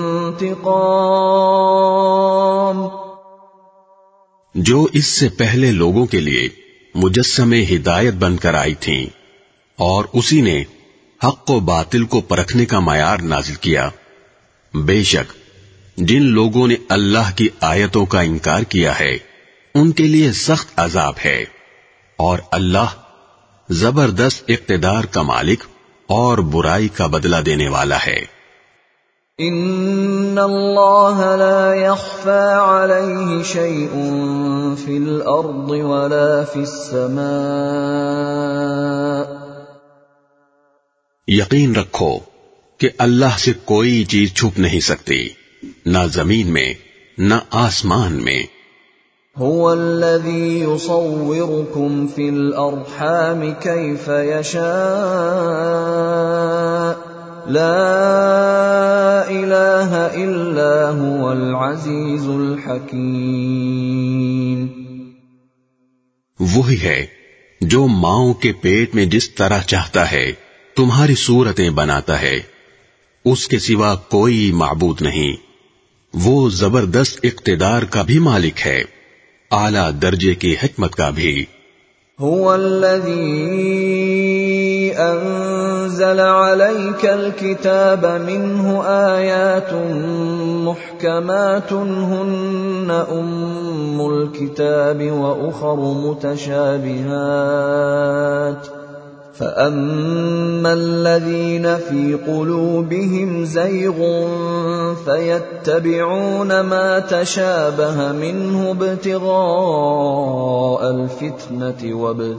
Speaker 1: انتقام.
Speaker 2: جو اس سے پہلے لوگوں کے لیے مجسمے ہدایت بن کر آئی تھیں، اور اسی نے حق و باطل کو پرکھنے کا معیار نازل کیا. بے شک جن لوگوں نے اللہ کی آیتوں کا انکار کیا ہے ان کے لیے سخت عذاب ہے، اور اللہ زبردست اقتدار کا مالک اور برائی کا بدلہ دینے والا ہے.
Speaker 1: ان اللہ لا يخفى عليه شيء في الارض ولا في السماء.
Speaker 2: یقین رکھو کہ اللہ سے کوئی چیز چھپ نہیں سکتی، نہ زمین میں نہ آسمان میں.
Speaker 1: هو الذي يصوركم في الارحام كيف يشاء لا الہ الا هو العزیز الحکیم.
Speaker 2: وہی ہے جو ماؤں کے پیٹ میں جس طرح چاہتا ہے تمہاری صورتیں بناتا ہے، اس کے سوا کوئی معبود نہیں، وہ زبردست اقتدار کا بھی مالک ہے، اعلیٰ درجے کی حکمت کا بھی.
Speaker 1: هو الذي انزل عليك الكتاب منه آيات محكمات هن ام الكتاب واخر متشابهات فأما الذين في قلوبهم زيغ فيتبعون ما تشابه منه ابتغاء الفتنة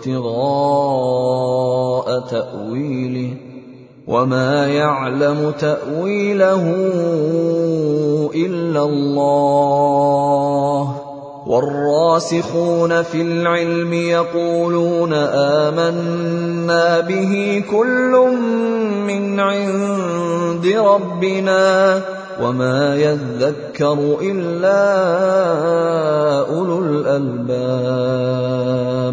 Speaker 1: وابتغاء تأويله وما يعلم تأويله إلا الله والراسخون في العلم يقولون آمنا به كل من عند ربنا وما يذكر إلا أولو الألباب۔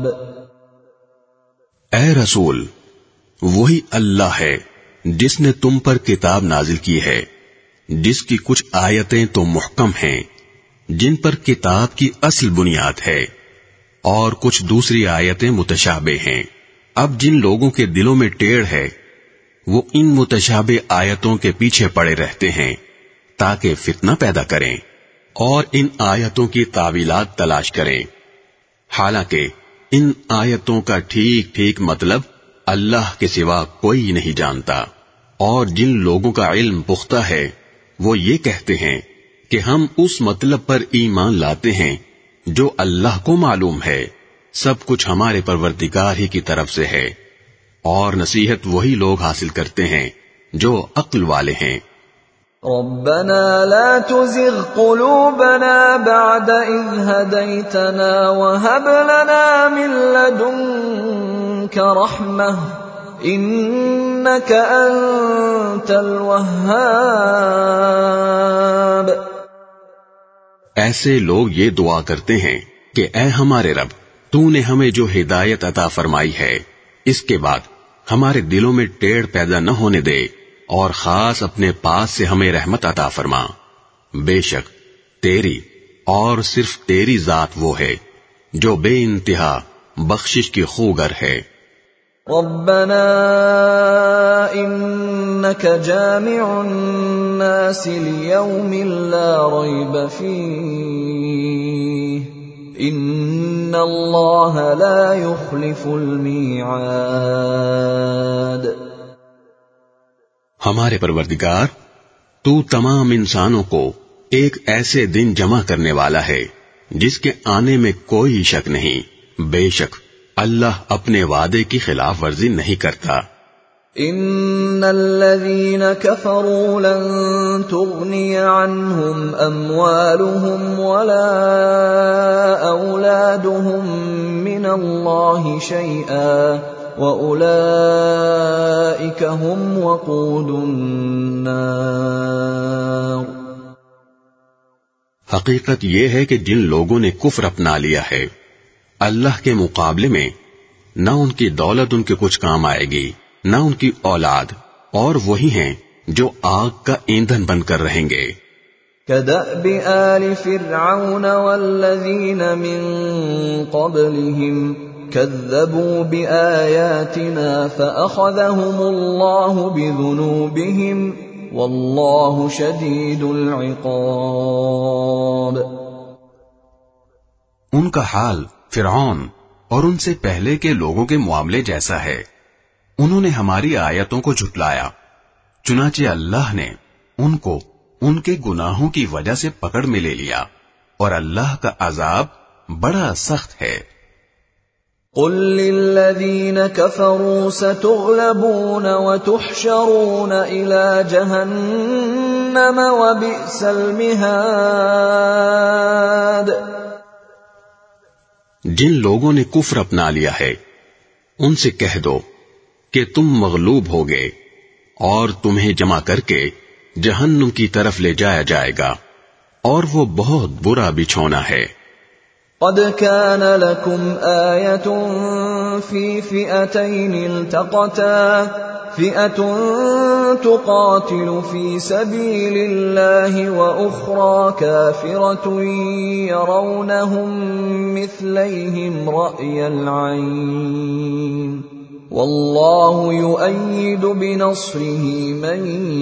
Speaker 2: اے رسول، وہی اللہ ہے جس نے تم پر کتاب نازل کی ہے، جس کی کچھ آیتیں تو محکم ہیں جن پر کتاب کی اصل بنیاد ہے، اور کچھ دوسری آیتیں متشابہ ہیں۔ اب جن لوگوں کے دلوں میں ٹیڑھ ہے وہ ان متشابہ آیتوں کے پیچھے پڑے رہتے ہیں تاکہ فتنہ پیدا کریں اور ان آیتوں کی تعویلات تلاش کریں، حالانکہ ان آیتوں کا ٹھیک ٹھیک مطلب اللہ کے سوا کوئی نہیں جانتا۔ اور جن لوگوں کا علم پختہ ہے وہ یہ کہتے ہیں کہ ہم اس مطلب پر ایمان لاتے ہیں جو اللہ کو معلوم ہے، سب کچھ ہمارے پروردگار ہی کی طرف سے ہے، اور نصیحت وہی لوگ حاصل کرتے ہیں جو عقل والے ہیں۔
Speaker 1: ربنا لا تزغ قلوبنا بعد إذ هديتنا وهب لنا من لدنك رحمة إنك أنت الوهاب۔
Speaker 2: ایسے لوگ یہ دعا کرتے ہیں کہ اے ہمارے رب، تو نے ہمیں جو ہدایت عطا فرمائی ہے اس کے بعد ہمارے دلوں میں ٹیڑھ پیدا نہ ہونے دے، اور خاص اپنے پاس سے ہمیں رحمت عطا فرما۔ بے شک تیری اور صرف تیری ذات وہ ہے جو بے انتہا بخشش کی خوگر ہے۔
Speaker 1: ربنا انك جامع الناس ليوم لا ريب فيه ان الله لا يخلف الميعاد۔
Speaker 2: ہمارے پروردگار، تو تمام انسانوں کو ایک ایسے دن جمع کرنے والا ہے جس کے آنے میں کوئی شک نہیں، بے شک اللہ اپنے وعدے کی خلاف ورزی نہیں کرتا۔
Speaker 1: ان الذين كفروا لن تغني عنهم اموالهم ولا اولادهم من الله شيئا وَأُولَئِكَ هُمْ وَقُودُ النَّارِ۔
Speaker 2: حقیقت یہ ہے کہ جن لوگوں نے کفر اپنا لیا ہے اللہ کے مقابلے میں نہ ان کی دولت ان کے کچھ کام آئے گی نہ ان کی اولاد، اور وہی ہیں جو آگ کا ایندھن بن کر رہیں گے۔
Speaker 1: كَدَأْبِ آلِ فِرْعَوْنَ وَالَّذِينَ مِن قَبْلِهِمْ كذبوا بآياتنا فأخذهم الله بذنوبهم والله شديد العقاب۔
Speaker 3: ان کا حال فرعون اور ان سے پہلے کے لوگوں کے معاملے جیسا ہے، انہوں نے ہماری آیتوں کو جھٹلایا، چنانچہ اللہ نے ان کو ان کے گناہوں کی وجہ سے پکڑ میں لے لیا، اور اللہ کا عذاب بڑا سخت ہے۔
Speaker 1: قل للذين كفروا ستغلبون وتحشرون إلى جهنم وبئس المهاد۔
Speaker 2: جن لوگوں نے کفر اپنا لیا ہے ان سے کہہ دو کہ تم مغلوب ہوگے اور تمہیں جمع کر کے جہنم کی طرف لے جایا جائے گا، اور وہ بہت برا بچھونا ہے۔
Speaker 1: قد كان لكم آية في فئتين التقتا فئة تقاتل في سبيل الله وأخرى كافرة يرونهم مثليهم رأي العين والله يؤيد بنصره من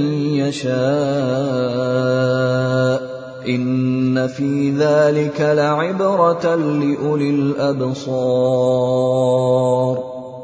Speaker 1: يشاء ان فی ذلک لعبرۃ لأولی الابصار۔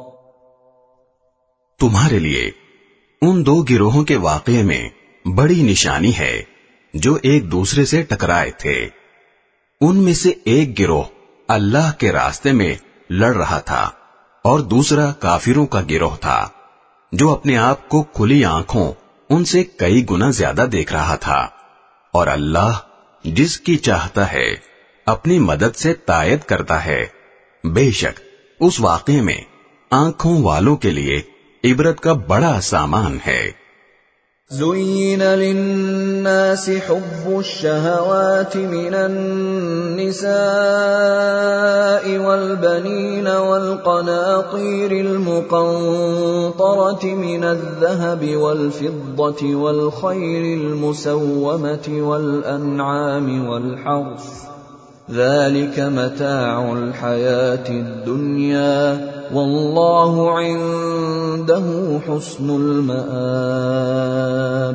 Speaker 3: تمہارے لیے ان دو گروہوں کے واقعے میں بڑی نشانی ہے جو ایک دوسرے سے ٹکرائے تھے۔ ان میں سے ایک گروہ اللہ کے راستے میں لڑ رہا تھا اور دوسرا کافروں کا گروہ تھا جو اپنے آپ کو کھلی آنکھوں ان سے کئی گنا زیادہ دیکھ رہا تھا، اور اللہ جس کی چاہتا ہے
Speaker 4: اپنی مدد سے تائید کرتا ہے. بے شک اس واقعے میں آنکھوں والوں کے لیے عبرت کا بڑا سامان ہے.
Speaker 1: زين للناس حب الشهوات من النساء والبنين والقناطير المقنطرة من الذهب والفضة والخيل المسومة والأنعام والحرث ذلك متاع الحياة الدنيا والله عنده حسن المآب.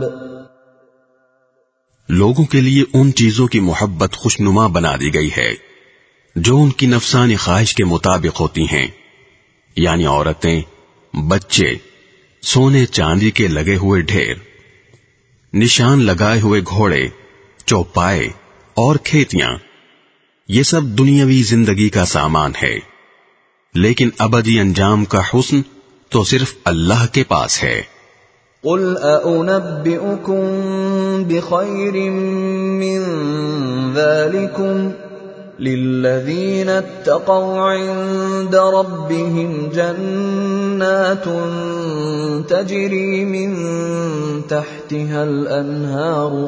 Speaker 2: لوگوں کے لیے ان چیزوں کی محبت خوشنما بنا دی گئی ہے جو ان کی نفسانی خواہش کے مطابق ہوتی ہیں، یعنی عورتیں، بچے، سونے چاندی کے لگے ہوئے ڈھیر، نشان لگائے ہوئے گھوڑے، چوپائے اور کھیتیاں. یہ سب دنیاوی زندگی کا سامان ہے، لیکن ابدی انجام کا حسن تو صرف اللہ کے پاس ہے.
Speaker 1: قل أأنبئكم بخير من ذلكم للذين اتقوا عند ربهم جنات تجري من تحتها الأنهار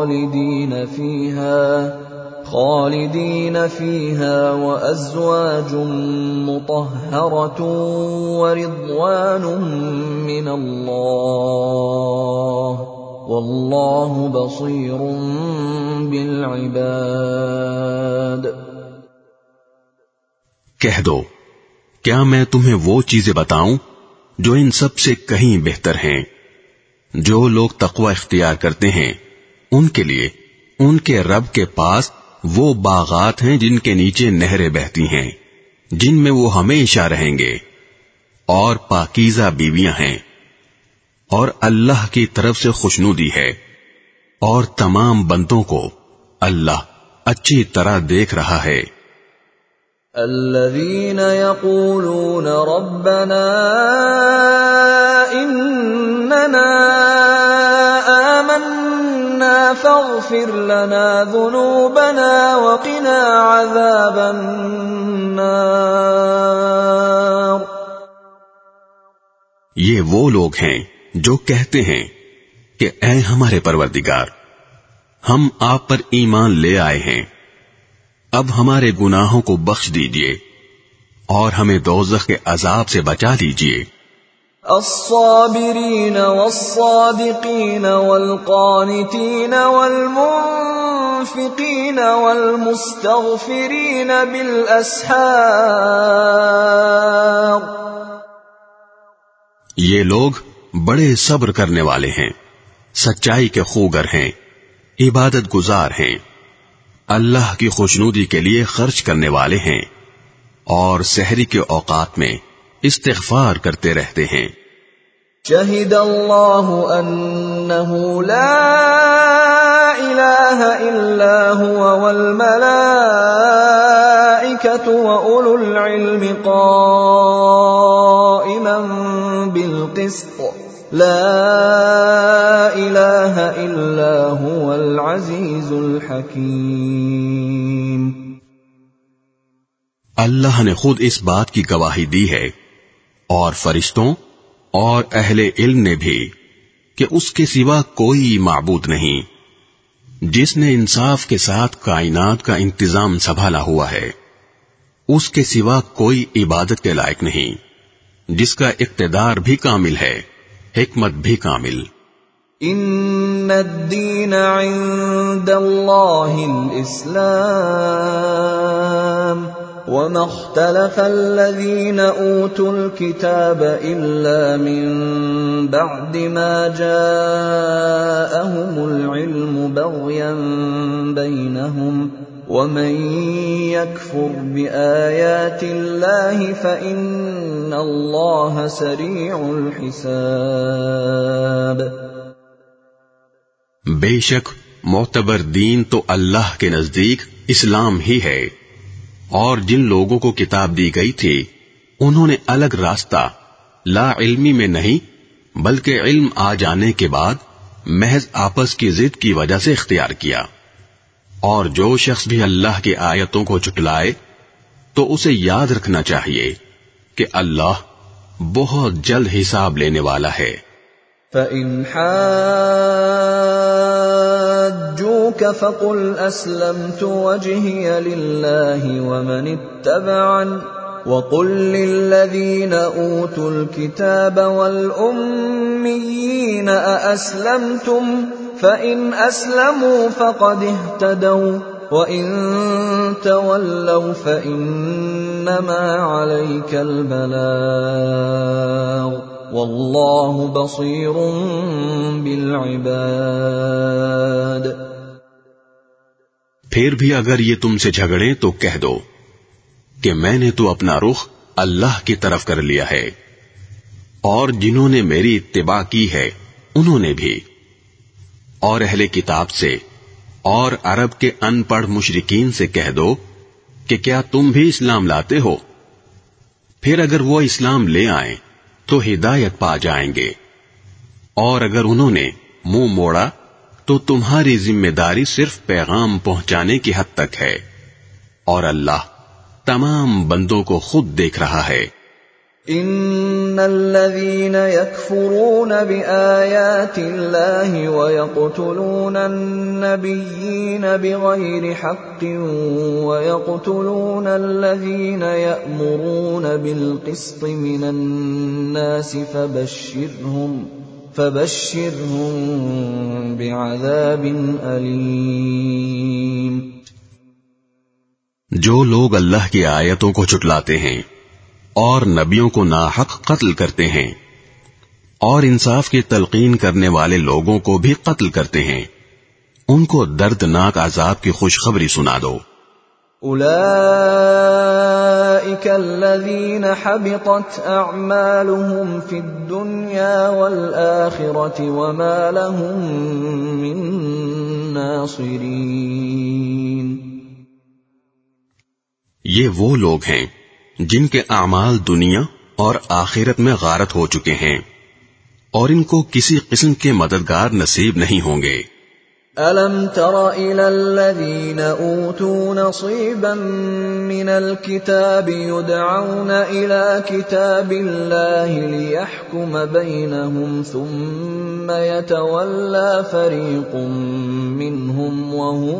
Speaker 1: خالدين فيها وأزواج مطهرة ورضوان من الله والله بصير بالعباد.
Speaker 2: کہہ دو، کیا میں تمہیں وہ چیزیں بتاؤں جو ان سب سے کہیں بہتر ہیں؟ جو لوگ تقوی اختیار کرتے ہیں ان کے لیے ان کے رب کے پاس وہ باغات ہیں جن کے نیچے نہریں بہتی ہیں، جن میں وہ ہمیشہ رہیں گے، اور پاکیزہ بیویاں ہیں، اور اللہ کی طرف سے خوشنودی ہے، اور تمام بندوں کو اللہ اچھی طرح دیکھ رہا ہے.
Speaker 1: الذين يقولون ربنا إننا آمنا فاغفر لنا ذنوبنا وقنا عذاب النار.
Speaker 2: یہ وہ لوگ ہیں جو کہتے ہیں کہ اے ہمارے پروردگار، ہم آپ پر ایمان لے آئے ہیں، اب ہمارے گناہوں کو بخش دیجئے اور ہمیں دوزخ کے عذاب سے بچا دیجئے.
Speaker 1: الصابرين والصادقين والقانتين والمنفقين والمستغفرين بالأسحار.
Speaker 2: یہ لوگ بڑے صبر کرنے والے ہیں، سچائی کے خوگر ہیں، عبادت گزار ہیں، اللہ کی خوشنودی کے لیے خرچ کرنے والے ہیں، اور سحری کے اوقات میں استغفار کرتے رہتے ہیں.
Speaker 1: شہد اللہ انہ لا الہ الا هو والملائکۃ وأولو العلم قائما بالقسط لا الہ الا هو العزیز الحکیم.
Speaker 2: اللہ نے خود اس بات کی گواہی دی ہے، اور فرشتوں اور اہل علم نے بھی، کہ اس کے سوا کوئی معبود نہیں، جس نے انصاف کے ساتھ کائنات کا انتظام سنبھالا ہوا ہے. اس کے سوا کوئی عبادت کے لائق نہیں، جس کا اقتدار بھی کامل ہے، حکمت بھی کامل.
Speaker 1: ان الدین عند اللہ الاسلام وما اختلف الذين اوتوا الكتاب الا من بعد ما جاءهم العلم بغيا بينهم ومن يكفر بآيات الله فإن الله سريع الحساب.
Speaker 2: بے شک معتبر دین تو اللہ کے نزدیک اسلام ہی ہے، اور جن لوگوں کو کتاب دی گئی تھی انہوں نے الگ راستہ لا علمی میں نہیں بلکہ علم آ جانے کے بعد محض آپس کی ضد کی وجہ سے اختیار کیا،
Speaker 4: اور جو شخص بھی اللہ کی آیتوں کو جھٹلائے تو اسے یاد رکھنا چاہیے کہ اللہ بہت جلد حساب لینے والا ہے.
Speaker 1: فَإِنْ حَاجُّوكَ فَقُلْ أَسْلَمْتُ وَجْهِيَ لِلَّهِ وَمَنِ اتَّبَعَنِ وَقُلْ لِلَّذِينَ أُوتُوا الْكِتَابَ وَالْأُمِّيِّينَ أَأَسْلَمْتُمْ فَإِنْ أَسْلَمُوا فَقَدِ اهْتَدَوْا وَإِنْ تَوَلَّوْا فَإِنَّمَا عَلَيْكَ الْبَلَاغُ وَاللَّهُ بَصِيرٌ بِالْعِبَادِ.
Speaker 4: پھر بھی اگر یہ تم سے جھگڑیں تو کہہ دو کہ میں نے تو اپنا رخ اللہ کی طرف کر لیا ہے، اور جنہوں نے میری اتباع کی ہے انہوں نے بھی. اور اہل کتاب سے اور عرب کے ان پڑھ مشرکین سے کہہ دو کہ کیا تم بھی اسلام لاتے ہو؟ پھر اگر وہ اسلام لے آئیں تو ہدایت پا جائیں گے، اور اگر انہوں نے منہ موڑا تو تمہاری ذمہ داری صرف پیغام پہنچانے کی حد تک ہے، اور اللہ تمام بندوں کو خود دیکھ رہا ہے.
Speaker 1: ان الذين يكفرون بآيات الله ويقتلون النبيين بغير حق ويقتلون الذين يأمرون بالقسط من الناس فبشرهم بعذاب أليم.
Speaker 4: جو لوگ اللہ کی آیتوں کو جھٹلاتے ہیں اور نبیوں کو ناحق قتل کرتے ہیں اور انصاف کی تلقین کرنے والے لوگوں کو بھی قتل کرتے ہیں، ان کو دردناک عذاب کی خوشخبری سنا دو.
Speaker 1: اولئک الذین حبطت اعمالهم فی الدنیا والآخرة وما لهم من ناصرین.
Speaker 4: یہ وہ لوگ ہیں جن کے اعمال دنیا اور آخرت میں غارت ہو چکے ہیں، اور ان کو کسی قسم کے مددگار نصیب نہیں ہوں گے.
Speaker 1: أَلَمْ تَرَ إِلَى الَّذِينَ أُوتُوا نَصِيبًا مِنَ الْكِتَابِ يُدْعَوْنَ إِلَى كِتَابِ اللَّهِ لِيَحْكُمَ بَيْنَهُمْ ثُمَّ يَتَوَلَّى فَرِيقٌ مِّنْهُمْ وَهُمْ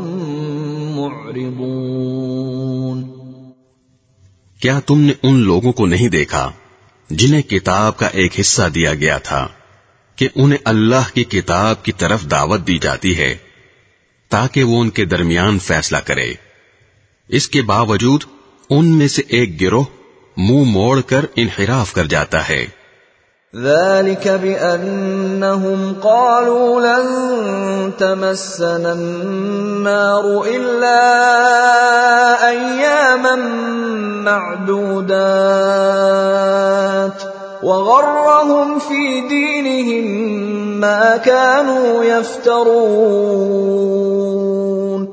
Speaker 1: مُعْرِضُونَ.
Speaker 4: کیا تم نے ان لوگوں کو نہیں دیکھا جنہیں کتاب کا ایک حصہ دیا گیا تھا کہ انہیں اللہ کی کتاب کی طرف دعوت دی جاتی ہے تاکہ وہ ان کے درمیان فیصلہ کرے، اس کے باوجود ان میں سے ایک گروہ منہ موڑ کر انحراف کر جاتا ہے.
Speaker 1: ذلك بأنهم قالوا لن تمسنا النار إلا أياما معدودات وغرهم في دينهم ما كانوا يفترون.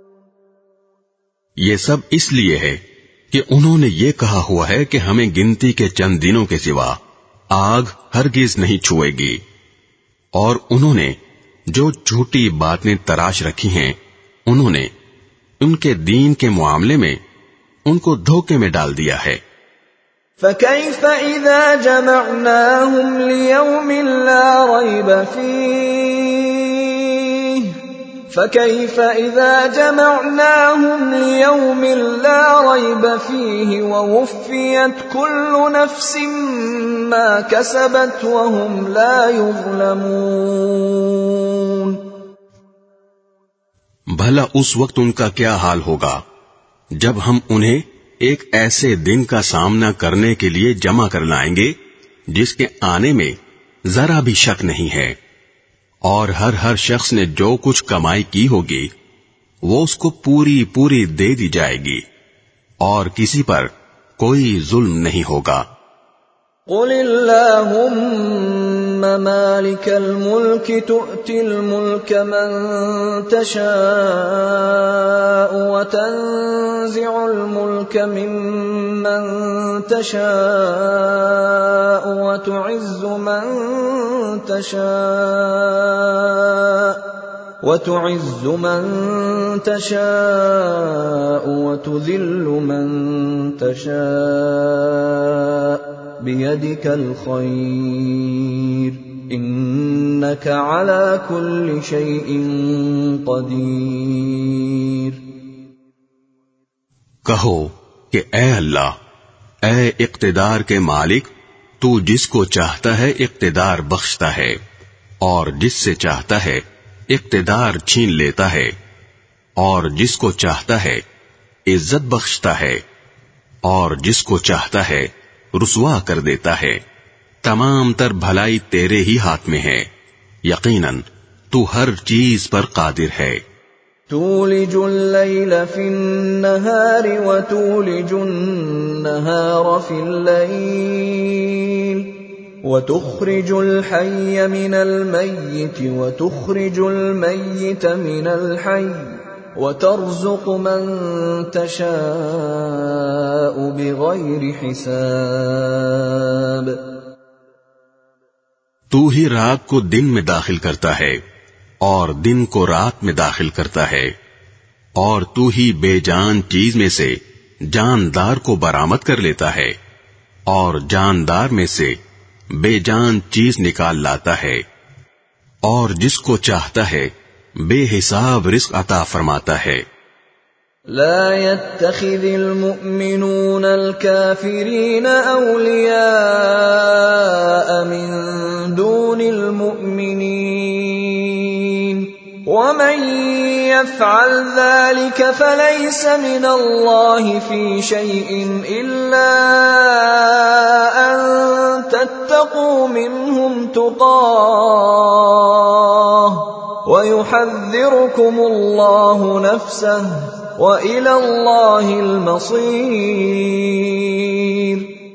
Speaker 4: یہ سب اس لیے ہے کہ انہوں نے یہ کہا ہوا ہے کہ ہمیں گنتی کے چند دنوں کے سوا آگ ہرگز نہیں چھوئے گی، اور انہوں نے جو جھوٹی باتیں تراش رکھی ہیں انہوں نے ان کے دین کے معاملے میں ان کو دھوکے میں ڈال دیا ہے.
Speaker 1: فَكَيْفَ إِذَا جَمَعْنَاهُمْ لِيَوْمٍ لَا رَيْبَ فِيهِ فَكَيْفَ إِذَا جَمَعْنَاهُمْ لِيَوْمٍ لَا رَيْبَ فِيهِ وَوُفِّيَتْ كُلُّ نَفْسٍ مَا كَسَبَتْ وَهُمْ لَا يُظْلَمُونَ.
Speaker 4: بھلا اس وقت ان کا کیا حال ہوگا جب ہم انہیں ایک ایسے دن کا سامنا کرنے کے لیے جمع کر لائیں گے جس کے آنے میں ذرا بھی شک نہیں ہے، اور ہر شخص نے جو کچھ کمائی کی ہوگی وہ اس کو پوری دے دی جائے گی، اور کسی پر کوئی ظلم نہیں ہوگا.
Speaker 1: قل اللهم مالك الملك تؤتي الملك من تشاء وتنزع الملك ممن تشاء وتعز من تشاء وتعز من تشاء وتذل من تشاء بيدك الخير إنك على كل شيء قدير.
Speaker 4: کہو کہ اے اللہ، اے اقتدار کے مالک، تو جس کو چاہتا ہے اقتدار بخشتا ہے اور جس سے چاہتا ہے اقتدار چھین لیتا ہے، اور جس کو چاہتا ہے عزت بخشتا ہے اور جس کو چاہتا ہے رسوا کر دیتا ہے. تمام تر بھلائی تیرے ہی ہاتھ میں ہے، یقیناً تو ہر چیز پر قادر ہے.
Speaker 1: تولج الليل في النهار وتولج النهار في الليل وتخرج الحي من الميت وتخرج الميت من الحي وترزق من تشاء بغير حساب.
Speaker 4: تو ہی رات کو دن میں داخل کرتا ہے اور دن کو رات میں داخل کرتا ہے، اور تو ہی بے جان چیز میں سے جاندار کو برآمد کر لیتا ہے اور جاندار میں سے بے جان چیز نکال لاتا ہے، اور جس کو چاہتا ہے بے حساب رزق عطا فرماتا ہے.
Speaker 1: لا يتخذ المؤمنون الكافرين أولياء من دون المؤمنين ومن يفعل ذلك فليس من الله في شيء إلا أن تتقوا منهم تقاه ويحذركم الله نفسه وإلى الله المصير.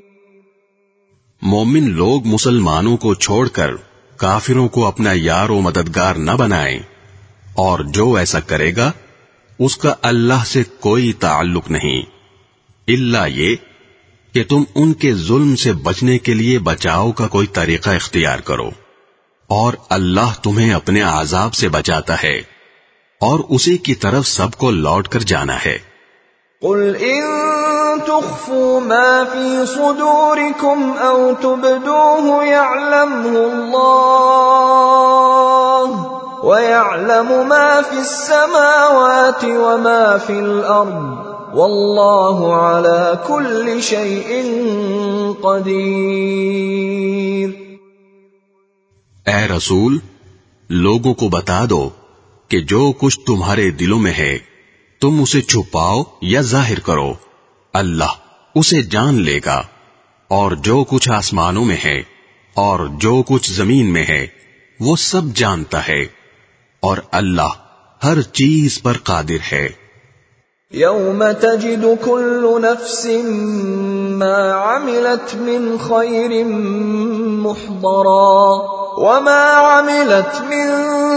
Speaker 4: مومن لوگ مسلمانوں کو چھوڑ کر کافروں کو اپنا یار و مددگار نہ بنائیں، اور جو ایسا کرے گا اس کا اللہ سے کوئی تعلق نہیں، الا یہ کہ تم ان کے ظلم سے بچنے کے لیے بچاؤ کا کوئی طریقہ اختیار کرو، اور اللہ تمہیں اپنے عذاب سے بچاتا ہے، اور اسی کی طرف سب کو لوٹ کر جانا ہے.
Speaker 1: قل ان تخفوا ما في صدوركم او تبدوه يعلمه الله ويعلم ما في السماوات وما في الارض والله على كل شيء قدير.
Speaker 4: اے رسول، لوگوں کو بتا دو کہ جو کچھ تمہارے دلوں میں ہے تم اسے چھپاؤ یا ظاہر کرو، اللہ اسے جان لے گا، اور جو کچھ آسمانوں میں ہے اور جو کچھ زمین میں ہے وہ سب جانتا ہے، اور اللہ ہر چیز پر قادر ہے.
Speaker 1: يوم تجد كل نفس ما عملت من خير محضرا وما عملت من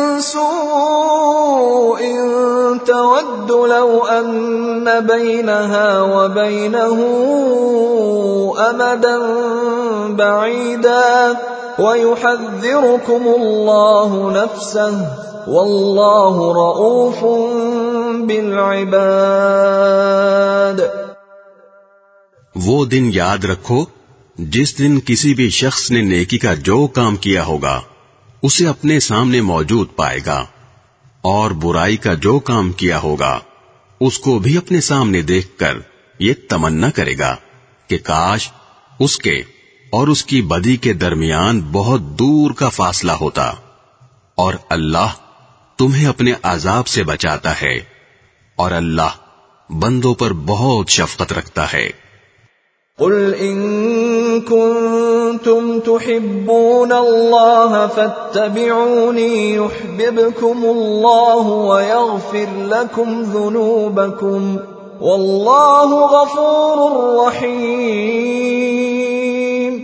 Speaker 1: سوء تود لو أن بينها وبينه أمدا بعيدا ويحذركم الله نفسه والله رؤوف بالعباد.
Speaker 4: وہ دن یاد رکھو جس دن کسی بھی شخص نے نیکی کا جو کام کیا ہوگا اسے اپنے سامنے موجود پائے گا، اور برائی کا جو کام کیا ہوگا اس کو بھی اپنے سامنے دیکھ کر یہ تمنا کرے گا کہ کاش اس کے اور اس کی بدی کے درمیان بہت دور کا فاصلہ ہوتا. اور اللہ تمہیں اپنے عذاب سے بچاتا ہے، اور اللہ بندوں پر بہت شفقت رکھتا ہے.
Speaker 1: قل ان كنتم تحبون الله فاتبعوني يحببكم الله ويغفر لكم ذنوبكم والله غفور رحيم.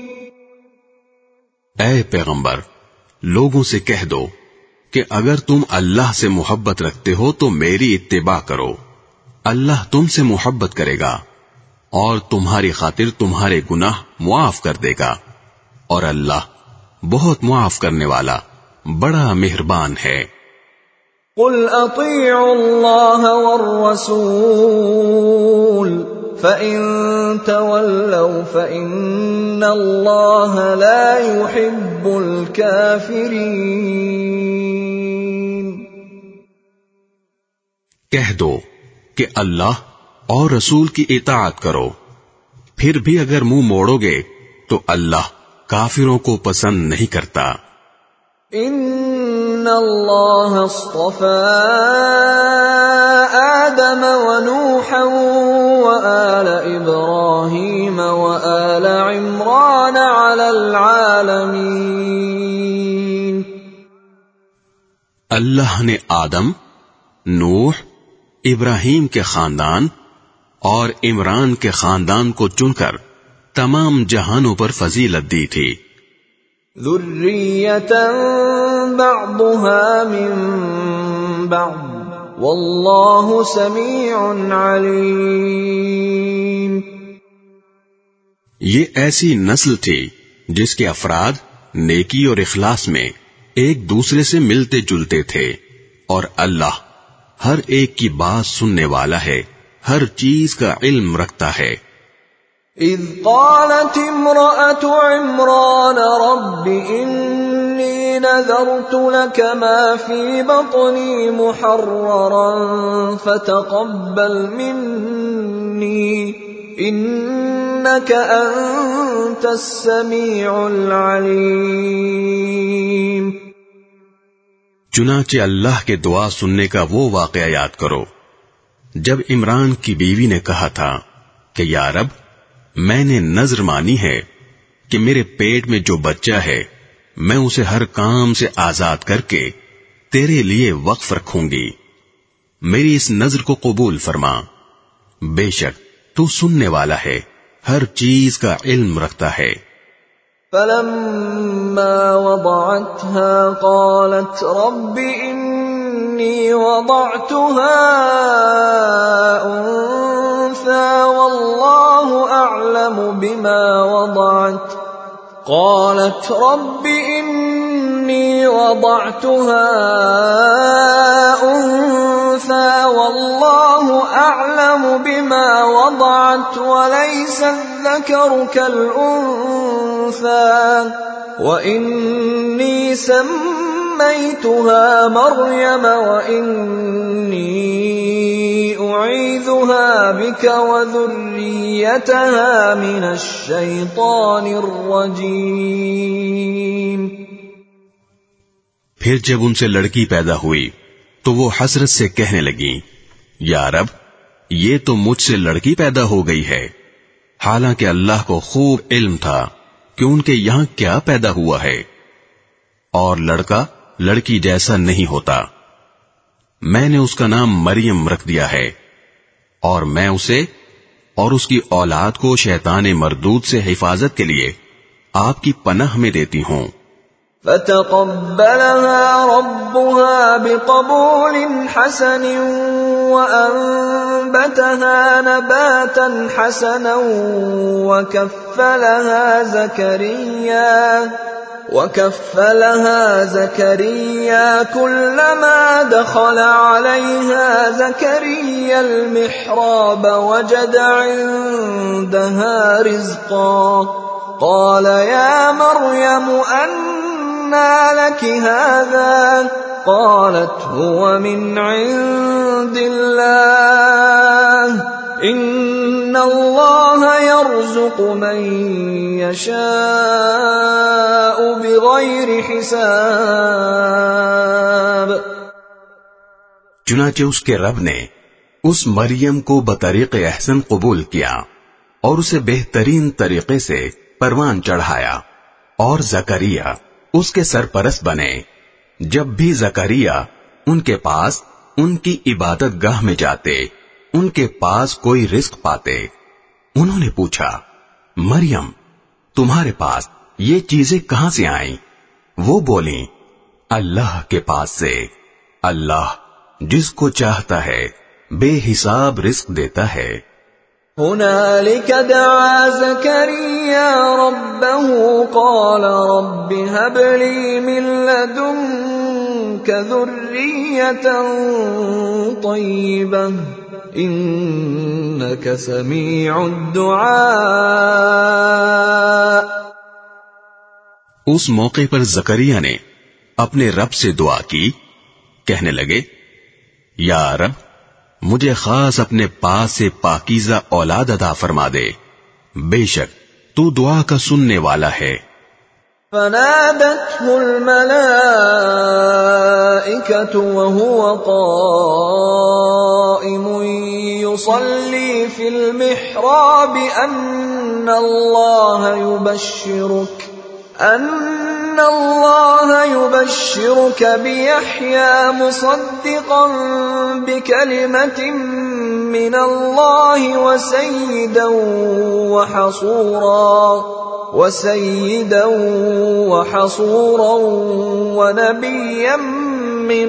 Speaker 4: اے پیغمبر، لوگوں سے کہہ دو کہ اگر تم اللہ سے محبت رکھتے ہو تو میری اتباع کرو، اللہ تم سے محبت کرے گا اور تمہاری خاطر تمہارے گناہ معاف کر دے گا، اور اللہ بہت معاف کرنے والا بڑا مہربان ہے.
Speaker 1: قل اطیعوا اللہ والرسول فَإِن تَوَلَّوْا فَإِنَّ اللَّهَ لَا يُحِبُّ الْكَافِرِينَ۔
Speaker 4: کہہ دو کہ اللہ اور رسول کی اطاعت کرو، پھر بھی اگر منہ موڑو گے تو اللہ کافروں کو پسند نہیں کرتا۔
Speaker 1: ان اللہ اصطفى آدم ونوحا وآل ابراہیم وآل عمران علی العالمین۔
Speaker 4: اللہ نے آدم، نوح، ابراہیم کے خاندان اور عمران کے خاندان کو چن کر تمام جہانوں پر فضیلت دی تھی۔
Speaker 1: ذریۃ بعضها من بعض واللہ سمیع علیم۔
Speaker 4: یہ ایسی نسل تھی جس کے افراد نیکی اور اخلاص میں ایک دوسرے سے ملتے جلتے تھے، اور اللہ ہر ایک کی بات سننے والا ہے، ہر چیز کا علم رکھتا ہے۔
Speaker 1: اذ قالت امرأة عمران رب انی نذرت لك ما في بطني محررا فتقبل مني انك انت السميع العليم۔
Speaker 4: چنانچہ اللہ کے دعا سننے کا وہ واقعہ یاد کرو جب عمران کی بیوی نے کہا تھا کہ یا رب، میں نے نذر مانی ہے کہ میرے پیٹ میں جو بچہ ہے میں اسے ہر کام سے آزاد کر کے تیرے لیے وقف رکھوں گی، میری اس نذر کو قبول فرما، بے شک تو سننے والا ہے، ہر چیز کا علم رکھتا ہے۔
Speaker 1: فلما وضعتها قالت رب إني وضعتها أنثى والله أعلم بما وضعت قالت رب إني وضعتها أنثى والله أعلم بما وضعت وليس الذكر كالأنثى وإني سميتها مريم وإني أعيذها بك وذريتها من الشيطان الرجيم۔
Speaker 4: پھر جب ان سے لڑکی پیدا ہوئی تو وہ حسرت سے کہنے لگیں، یا رب، یہ تو مجھ سے لڑکی پیدا ہو گئی ہے، حالانکہ اللہ کو خوب علم تھا کہ ان کے یہاں کیا پیدا ہوا ہے، اور لڑکا لڑکی جیسا نہیں ہوتا۔ میں نے اس کا نام مریم رکھ دیا ہے، اور میں اسے اور اس کی اولاد کو شیطان مردود سے حفاظت کے لیے آپ کی پناہ میں دیتی ہوں۔
Speaker 1: فتقبلها ربها بقبول حسن وأنبتها نباتا حسنا وكفلها زكريا كلما دخل عليها زكريا المحراب وجد عندها رزقا قال يا مريم أنى لك هذا قالت هو من عند الله إن الله يرزق من يشاء بغير حساب۔
Speaker 3: چنانچہ اس کے رب نے اس مریم کو بطریق احسن قبول کیا اور اسے بہترین طریقے سے پروان چڑھایا، اور زکریا اس کے سرپرست بنے۔ جب بھی زکریا ان کے پاس ان کی عبادت گاہ میں جاتے، ان کے پاس کوئی رزق پاتے۔ انہوں نے پوچھا، مریم، تمہارے پاس یہ چیزیں کہاں سے آئیں؟ وہ بولیں، اللہ کے پاس سے، اللہ جس کو چاہتا ہے بے حساب رزق دیتا ہے۔
Speaker 1: هنالك دعا زكريا ربه قال رب هب لي من لدنك منك ذرية طيبة إنك سميع الدعاء.
Speaker 4: اس موقع پر زکریا نے اپنے رب سے دعا کی. کہنے لگے یا رب مجھے خاص اپنے پاس سے پاکیزہ اولاد عطا فرما دے، بے شک تو دعا کا سننے والا ہے.
Speaker 1: فنادته الملائكة وهو قائم يصلي في المحراب أن الله يبشرك بيحيى مصدقا بكلمة من الله وسيدا وحصورا ونبيا من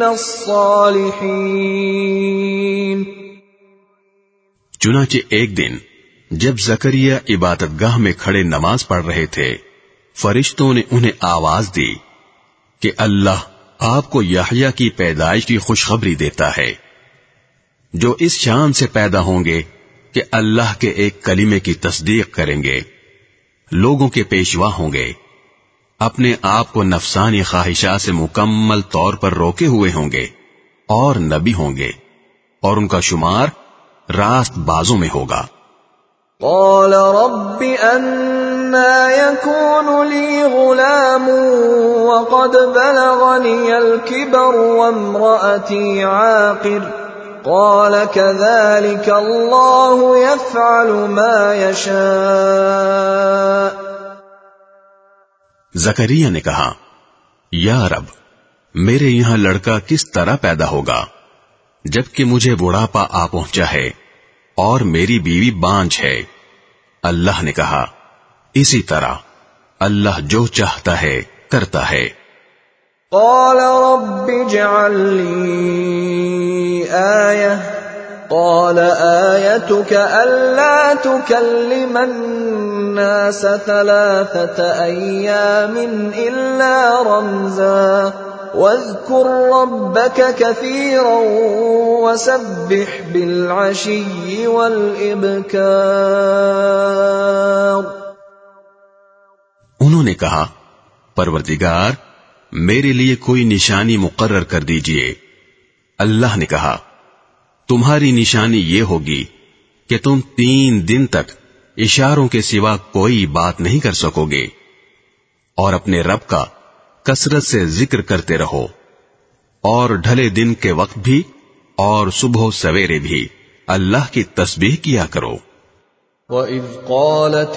Speaker 1: الصالحين.
Speaker 4: چنانچہ ایک دن جب زکریا عبادت گاہ میں کھڑے نماز پڑھ رہے تھے، فرشتوں نے انہیں آواز دی کہ اللہ آپ کو یحییٰ کی پیدائش کی خوشخبری دیتا ہے، جو اس شان سے پیدا ہوں گے کہ اللہ کے ایک کلمے کی تصدیق کریں گے، لوگوں کے پیشوا ہوں گے، اپنے آپ کو نفسانی خواہشات سے مکمل طور پر روکے ہوئے ہوں گے، اور نبی ہوں گے، اور ان کا شمار راست بازوں میں ہوگا.
Speaker 1: قال رب أنى يكون لي غلام وقد بلغني الكبر وامرأتي عاقر قال كذلك الله يفعل ما يشاء.
Speaker 4: زکریا نے کہا یا رب میرے یہاں لڑکا کس طرح پیدا ہوگا جبکہ مجھے بڑھاپا آ پہنچا ہے اور میری بیوی بانجھ ہے. اللہ نے کہا اسی طرح اللہ جو چاہتا ہے کرتا ہے.
Speaker 1: قال رب اجعل لي آية قال آيتك ألا تكلم الناس 3 أيام إلا رمزا واذكر ربك كثيرا وسبح بالعشي والإبكار.
Speaker 4: انہوں نے کہا پروردگار میرے لیے کوئی نشانی مقرر کر دیجئے. اللہ نے کہا تمہاری نشانی یہ ہوگی کہ تم 3 دن تک اشاروں کے سوا کوئی بات نہیں کر سکو گے، اور اپنے رب کا کثرت سے ذکر کرتے رہو، اور ڈھلے دن کے وقت بھی اور صبح و سویرے بھی اللہ کی تسبیح کیا کرو.
Speaker 1: وَإِذْ قَالَتِ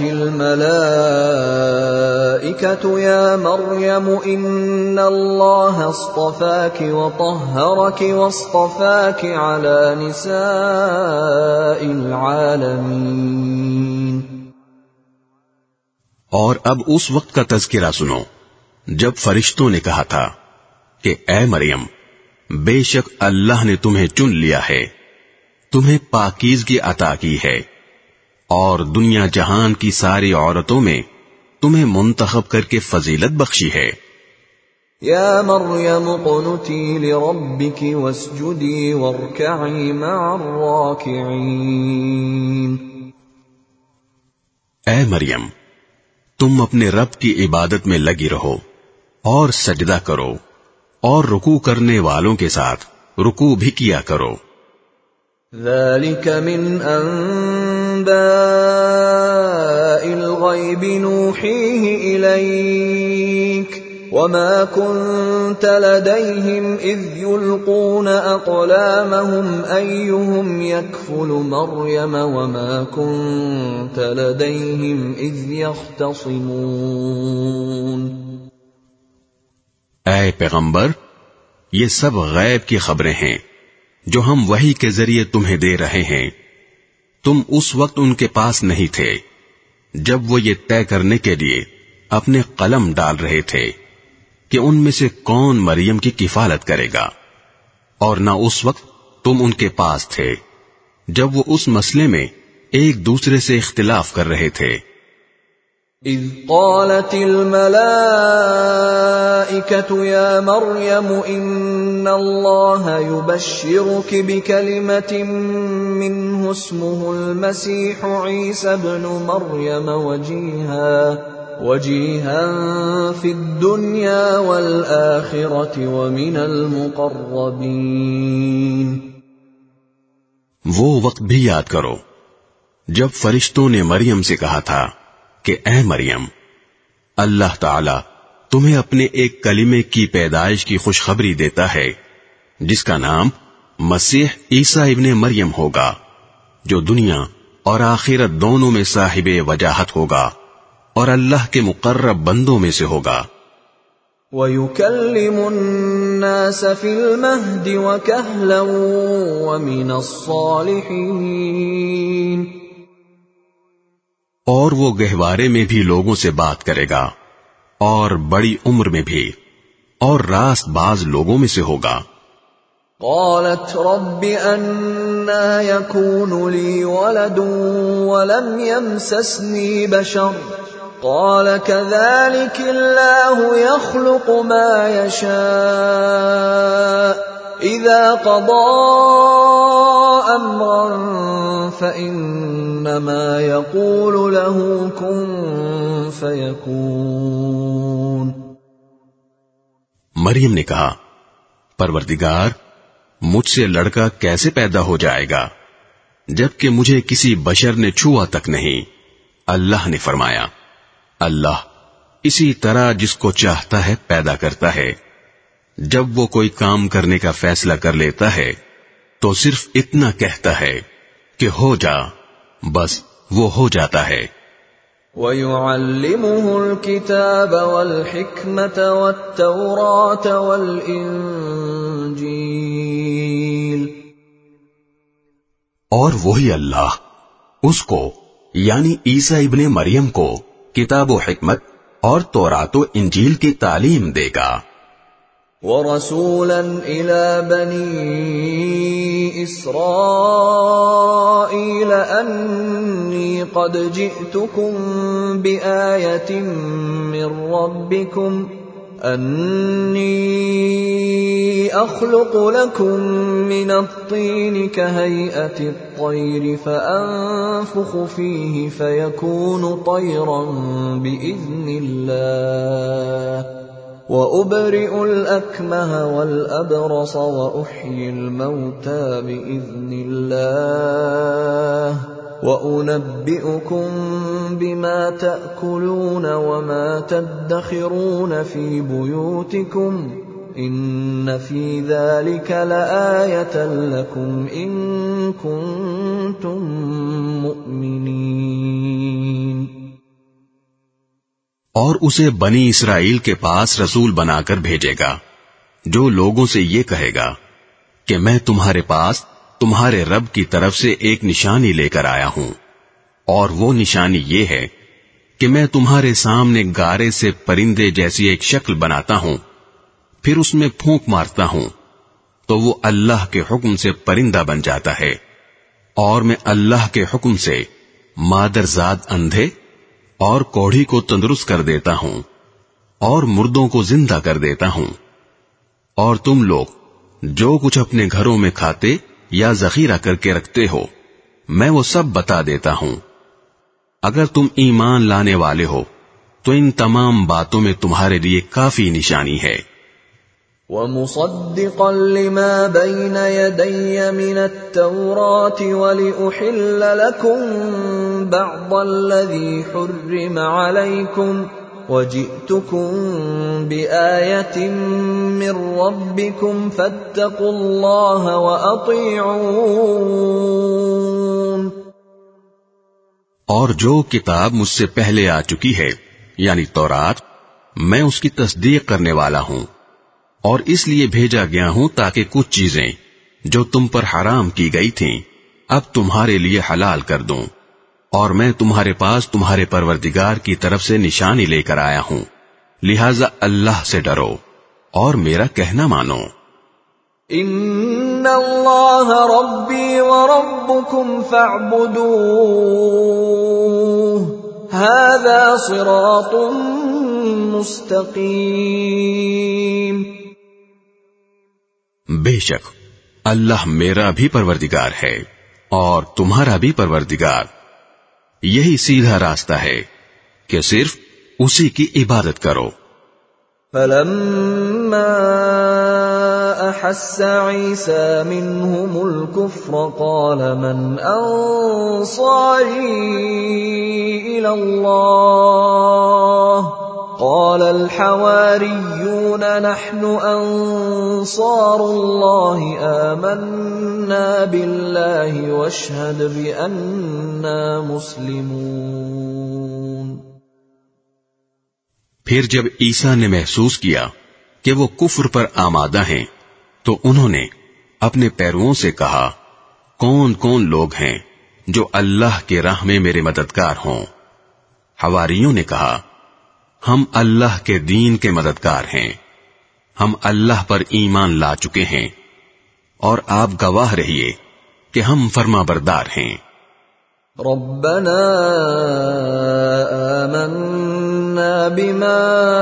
Speaker 1: الْمَلَائِكَةُ يَا مَرْيَمُ إِنَّ اللَّهَ اصْطَفَاكِ وَطَهَّرَكِ وَاصْطَفَاكِ عَلَى نِسَاءِ الْعَالَمِينَ.
Speaker 4: اور اب اس وقت کا تذکرہ سنو جب فرشتوں نے کہا تھا کہ اے مریم بے شک اللہ نے تمہیں چن لیا ہے، تمہیں پاکیزگی عطا کی ہے، اور دنیا جہان کی ساری عورتوں میں تمہیں منتخب کر کے فضیلت بخشی ہے.
Speaker 1: یا مریم اقنتی لربک واسجدی وارکعی مع الراکعین.
Speaker 4: اے مریم تم اپنے رب کی عبادت میں لگی رہو اور سجدہ کرو اور رکوع کرنے والوں کے ساتھ رکوع بھی کیا کرو.
Speaker 1: ذلك من انباء الغیب نوحیہ الیک وما كنت لديهم اذ يلقون اقلامهم ايهم يكفل مريم وما كنت لديهم اذ يختصمون.
Speaker 4: اے پیغمبر یہ سب غیب کی خبریں ہیں جو ہم وحی کے ذریعے تمہیں دے رہے ہیں. تم اس وقت ان کے پاس نہیں تھے جب وہ یہ طے کرنے کے لیے اپنے قلم ڈال رہے تھے کہ ان میں سے کون مریم کی کفالت کرے گا، اور نہ اس وقت تم ان کے پاس تھے جب وہ اس مسئلے میں ایک دوسرے سے اختلاف کر رہے تھے.
Speaker 1: إذ قالت الملائكة يا مريم إن الله يبشرك بكلمة منه اسمه المسيح عيسى ابن مريم وجيها في الدنيا والآخرة ومن المقربين.
Speaker 4: وہ وقت بھی یاد کرو جب فرشتوں نے مریم سے کہا تھا کہ اے مریم، اللہ تعالی تمہیں اپنے ایک کلمے کی پیدائش کی خوشخبری دیتا ہے جس کا نام مسیح عیسیٰ ابن مریم ہوگا، جو دنیا اور آخرت دونوں میں صاحب وجاہت ہوگا اور اللہ کے مقرب بندوں میں سے ہوگا.
Speaker 1: وَيُكَلِّمُ النَّاسَ فِي الْمَهْدِ وَكَهْلًا وَمِنَ الصَّالِحِينَ.
Speaker 4: اور وہ گہوارے میں بھی لوگوں سے بات کرے گا اور بڑی عمر میں بھی، اور راست باز لوگوں میں سے ہوگا.
Speaker 1: قالت رب أَنَّى يَكُونُ لِي وَلَدٌ وَلَمْ يَمْسَسْنِي بَشَرٌ قال كذلك الله يخلق ما يشاء إذا قضى أمرا فإنما يقول له كن فيكون.
Speaker 4: مریم نے کہا، پروردگار مجھ سے لڑکا کیسے پیدا ہو جائے گا جبکہ مجھے کسی بشر نے چھوا تک نہیں. اللہ نے فرمایا، اللہ اسی طرح جس کو چاہتا ہے پیدا کرتا ہے. جب وہ کوئی کام کرنے کا فیصلہ کر لیتا ہے تو صرف اتنا کہتا ہے کہ ہو جا، بس وہ ہو جاتا ہے.
Speaker 1: وَيُعَلِّمُهُ الْكِتَابَ وَالْحِكْمَةَ وَالتَّوْرَاةَ وَالْإِنجِيلَ.
Speaker 3: اور وہی اللہ اس کو یعنی عیسیٰ ابن مریم کو کتاب و حکمت اور تورات و انجیل کی تعلیم دے گا.
Speaker 1: وَرَسُولًا إِلَى بَنِي إِسْرَائِيلَ أَنِّي قَدْ جِئْتُكُمْ بِآيَةٍ مِّن رَّبِّكُمْ أَنِّي أَخْلُقُ لَكُم مِّنَ الطِّينِ كَهَيْئَةِ الطَّيْرِ فَأَنفُخُ فِيهِ فَيَكُونُ طَيْرًا بِإِذْنِ اللَّهِ وَأُبْرِئُ الْأَكْمَهَ وَالْأَبْرَصَ وَأُحْيِي الْمَوْتَى بِإِذْنِ اللَّهِ وَأُنَبِّئُكُم بِمَا تَأْكُلُونَ وَمَا تَدَّخِرُونَ فِي بُيُوتِكُمْ إِنَّ فِي ذَلِكَ لَآيَةً لَكُمْ إِن كُنتُم مُّؤْمِنِينَ.
Speaker 4: اور اسے بنی اسرائیل کے پاس رسول بنا کر بھیجے گا جو لوگوں سے یہ کہے گا کہ میں تمہارے پاس تمہارے رب کی طرف سے ایک نشانی لے کر آیا ہوں، اور وہ نشانی یہ ہے کہ میں تمہارے سامنے گارے سے پرندے جیسی ایک شکل بناتا ہوں، پھر اس میں پھونک مارتا ہوں تو وہ اللہ کے حکم سے پرندہ بن جاتا ہے، اور میں اللہ کے حکم سے مادرزاد اندھے اور کوڑھی کو تندرست کر دیتا ہوں اور مردوں کو زندہ کر دیتا ہوں. اور تم لوگ جو کچھ اپنے گھروں میں کھاتے یا ذخیرہ کر کے رکھتے ہو میں وہ سب بتا دیتا ہوں. اگر تم ایمان لانے والے ہو تو ان تمام باتوں میں تمہارے لیے کافی نشانی ہے.
Speaker 1: وَمُصَدِّقًا لِمَا بَيْنَ يَدَيَّ مِنَ التَّوْرَاةِ وَلِأُحِلَّ لَكُم بَعْضَ الَّذِي حُرِّمَ عَلَيْكُمْ وَجِئْتُكُم بِآيَةٍ مِّن رَّبِّكُمْ فَاتَّقُوا اللَّهَ وَأَطِيعُونِ.
Speaker 4: اور جو کتاب مجھ سے پہلے آ چکی ہے یعنی تورات، میں اس کی تصدیق کرنے والا ہوں، اور اس لیے بھیجا گیا ہوں تاکہ کچھ چیزیں جو تم پر حرام کی گئی تھیں اب تمہارے لیے حلال کر دوں، اور میں تمہارے پاس تمہارے پروردگار کی طرف سے نشانی لے کر آیا ہوں، لہذا اللہ سے ڈرو اور میرا کہنا مانو.
Speaker 1: ان اللہ ربی وربکم فاعبدوہ هذا صراط مستقیم.
Speaker 4: بے شک اللہ میرا بھی پروردگار ہے اور تمہارا بھی پروردگار. یہی سیدھا راستہ ہے کہ صرف اسی کی عبادت کرو.
Speaker 1: فلما احس عيسى منهم الكفر قال من انصاري الى الله قال الحواريون نحن انصار الله آمنا بالله واشهد بأننا مسلمون.
Speaker 4: پھر جب عیسیٰ نے محسوس کیا کہ وہ کفر پر آمادہ ہیں تو انہوں نے اپنے پیرووں سے کہا کون کون لوگ ہیں جو اللہ کے راہ میں میرے مددگار ہوں. حواریوں نے کہا ہم اللہ کے دین کے مددگار ہیں، ہم اللہ پر ایمان لا چکے ہیں اور آپ گواہ رہیے کہ ہم فرما بردار ہیں.
Speaker 1: ربنا آمنا بما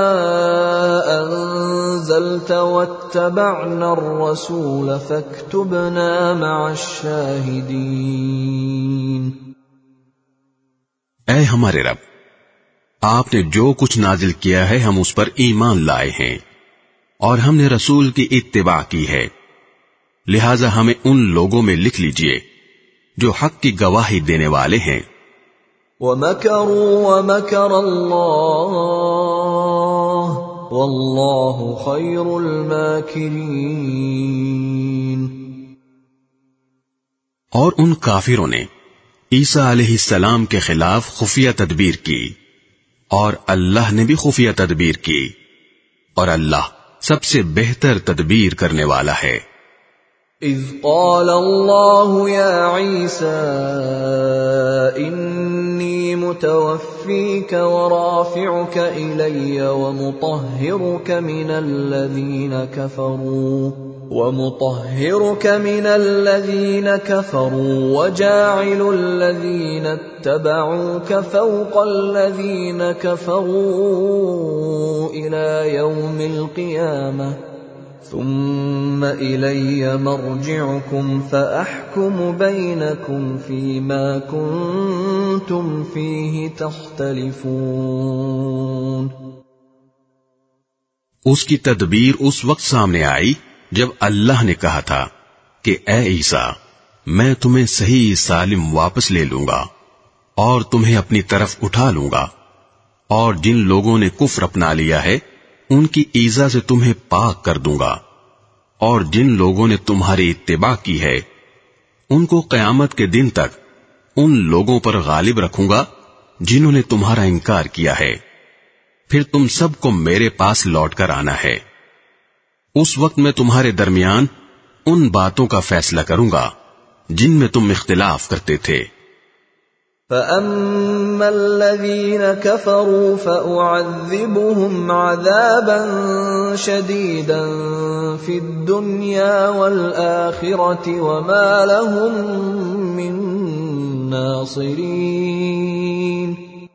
Speaker 1: انزلت واتبعنا الرسول فاكتبنا مع الشاہدین.
Speaker 4: اے ہمارے رب، آپ نے جو کچھ نازل کیا ہے ہم اس پر ایمان لائے ہیں اور ہم نے رسول کی اتباع کی ہے، لہذا ہمیں ان لوگوں میں لکھ لیجئے جو حق کی گواہی دینے والے ہیں.
Speaker 1: وَمَكَرُوا وَمَكَرَ اللَّهُ وَاللَّهُ خَيْرُ الْمَاكِرِينَ.
Speaker 4: اور ان کافروں نے عیسیٰ علیہ السلام کے خلاف خفیہ تدبیر کی اور اللہ نے بھی خفیہ تدبیر کی اور اللہ سب سے بہتر تدبیر کرنے والا ہے.
Speaker 1: اذ قال الله يا عيسى إني متوفيك ورافعك إلي ومطهرك من الذين كفروا وجاعل الذين اتبعوك فوق الذين كفروا إلى يوم القيامة ثم إلي مرجعكم فأحكم بينكم فيما كنتم فيه تختلفون.
Speaker 4: اس کی تدبیر اس وقت سامنے آئی جب اللہ نے کہا تھا کہ اے عیسیٰ میں تمہیں صحیح سالم واپس لے لوں گا اور تمہیں اپنی طرف اٹھا لوں گا، اور جن لوگوں نے کفر اپنا لیا ہے ان کی ایذا سے تمہیں پاک کر دوں گا، اور جن لوگوں نے تمہاری اتباع کی ہے ان کو قیامت کے دن تک ان لوگوں پر غالب رکھوں گا جنہوں نے تمہارا انکار کیا ہے. پھر تم سب کو میرے پاس لوٹ کر آنا ہے. اس وقت میں تمہارے درمیان ان باتوں کا فیصلہ کروں گا جن میں تم اختلاف کرتے تھے.
Speaker 1: فَأَمَّا الَّذِينَ كَفَرُوا فَأُعَذِّبُهُمْ عَذَابًا شَدِيدًا فِي الدُّنْيَا وَالْآخِرَةِ وَمَا لَهُم مِّن نَّاصِرِينَ.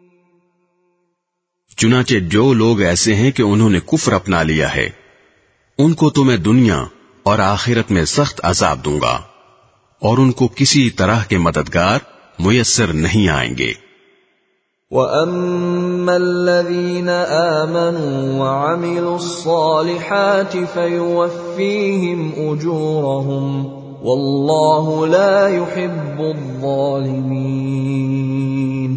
Speaker 4: چنانچہ جو لوگ ایسے ہیں کہ انہوں نے کفر اپنا لیا ہے ان کو تو میں دنیا اور آخرت میں سخت عذاب دوں گا اور ان کو کسی طرح کے مددگار میسر نہیں آئیں گے.
Speaker 1: وَأَمَّا الَّذِينَ آمَنُوا وَعَمِلُوا الصَّالِحَاتِ فَيُوَفِّيهِمْ أُجُورَهُمْ وَاللَّهُ لَا يُحِبُّ الظَّالِمِينَ.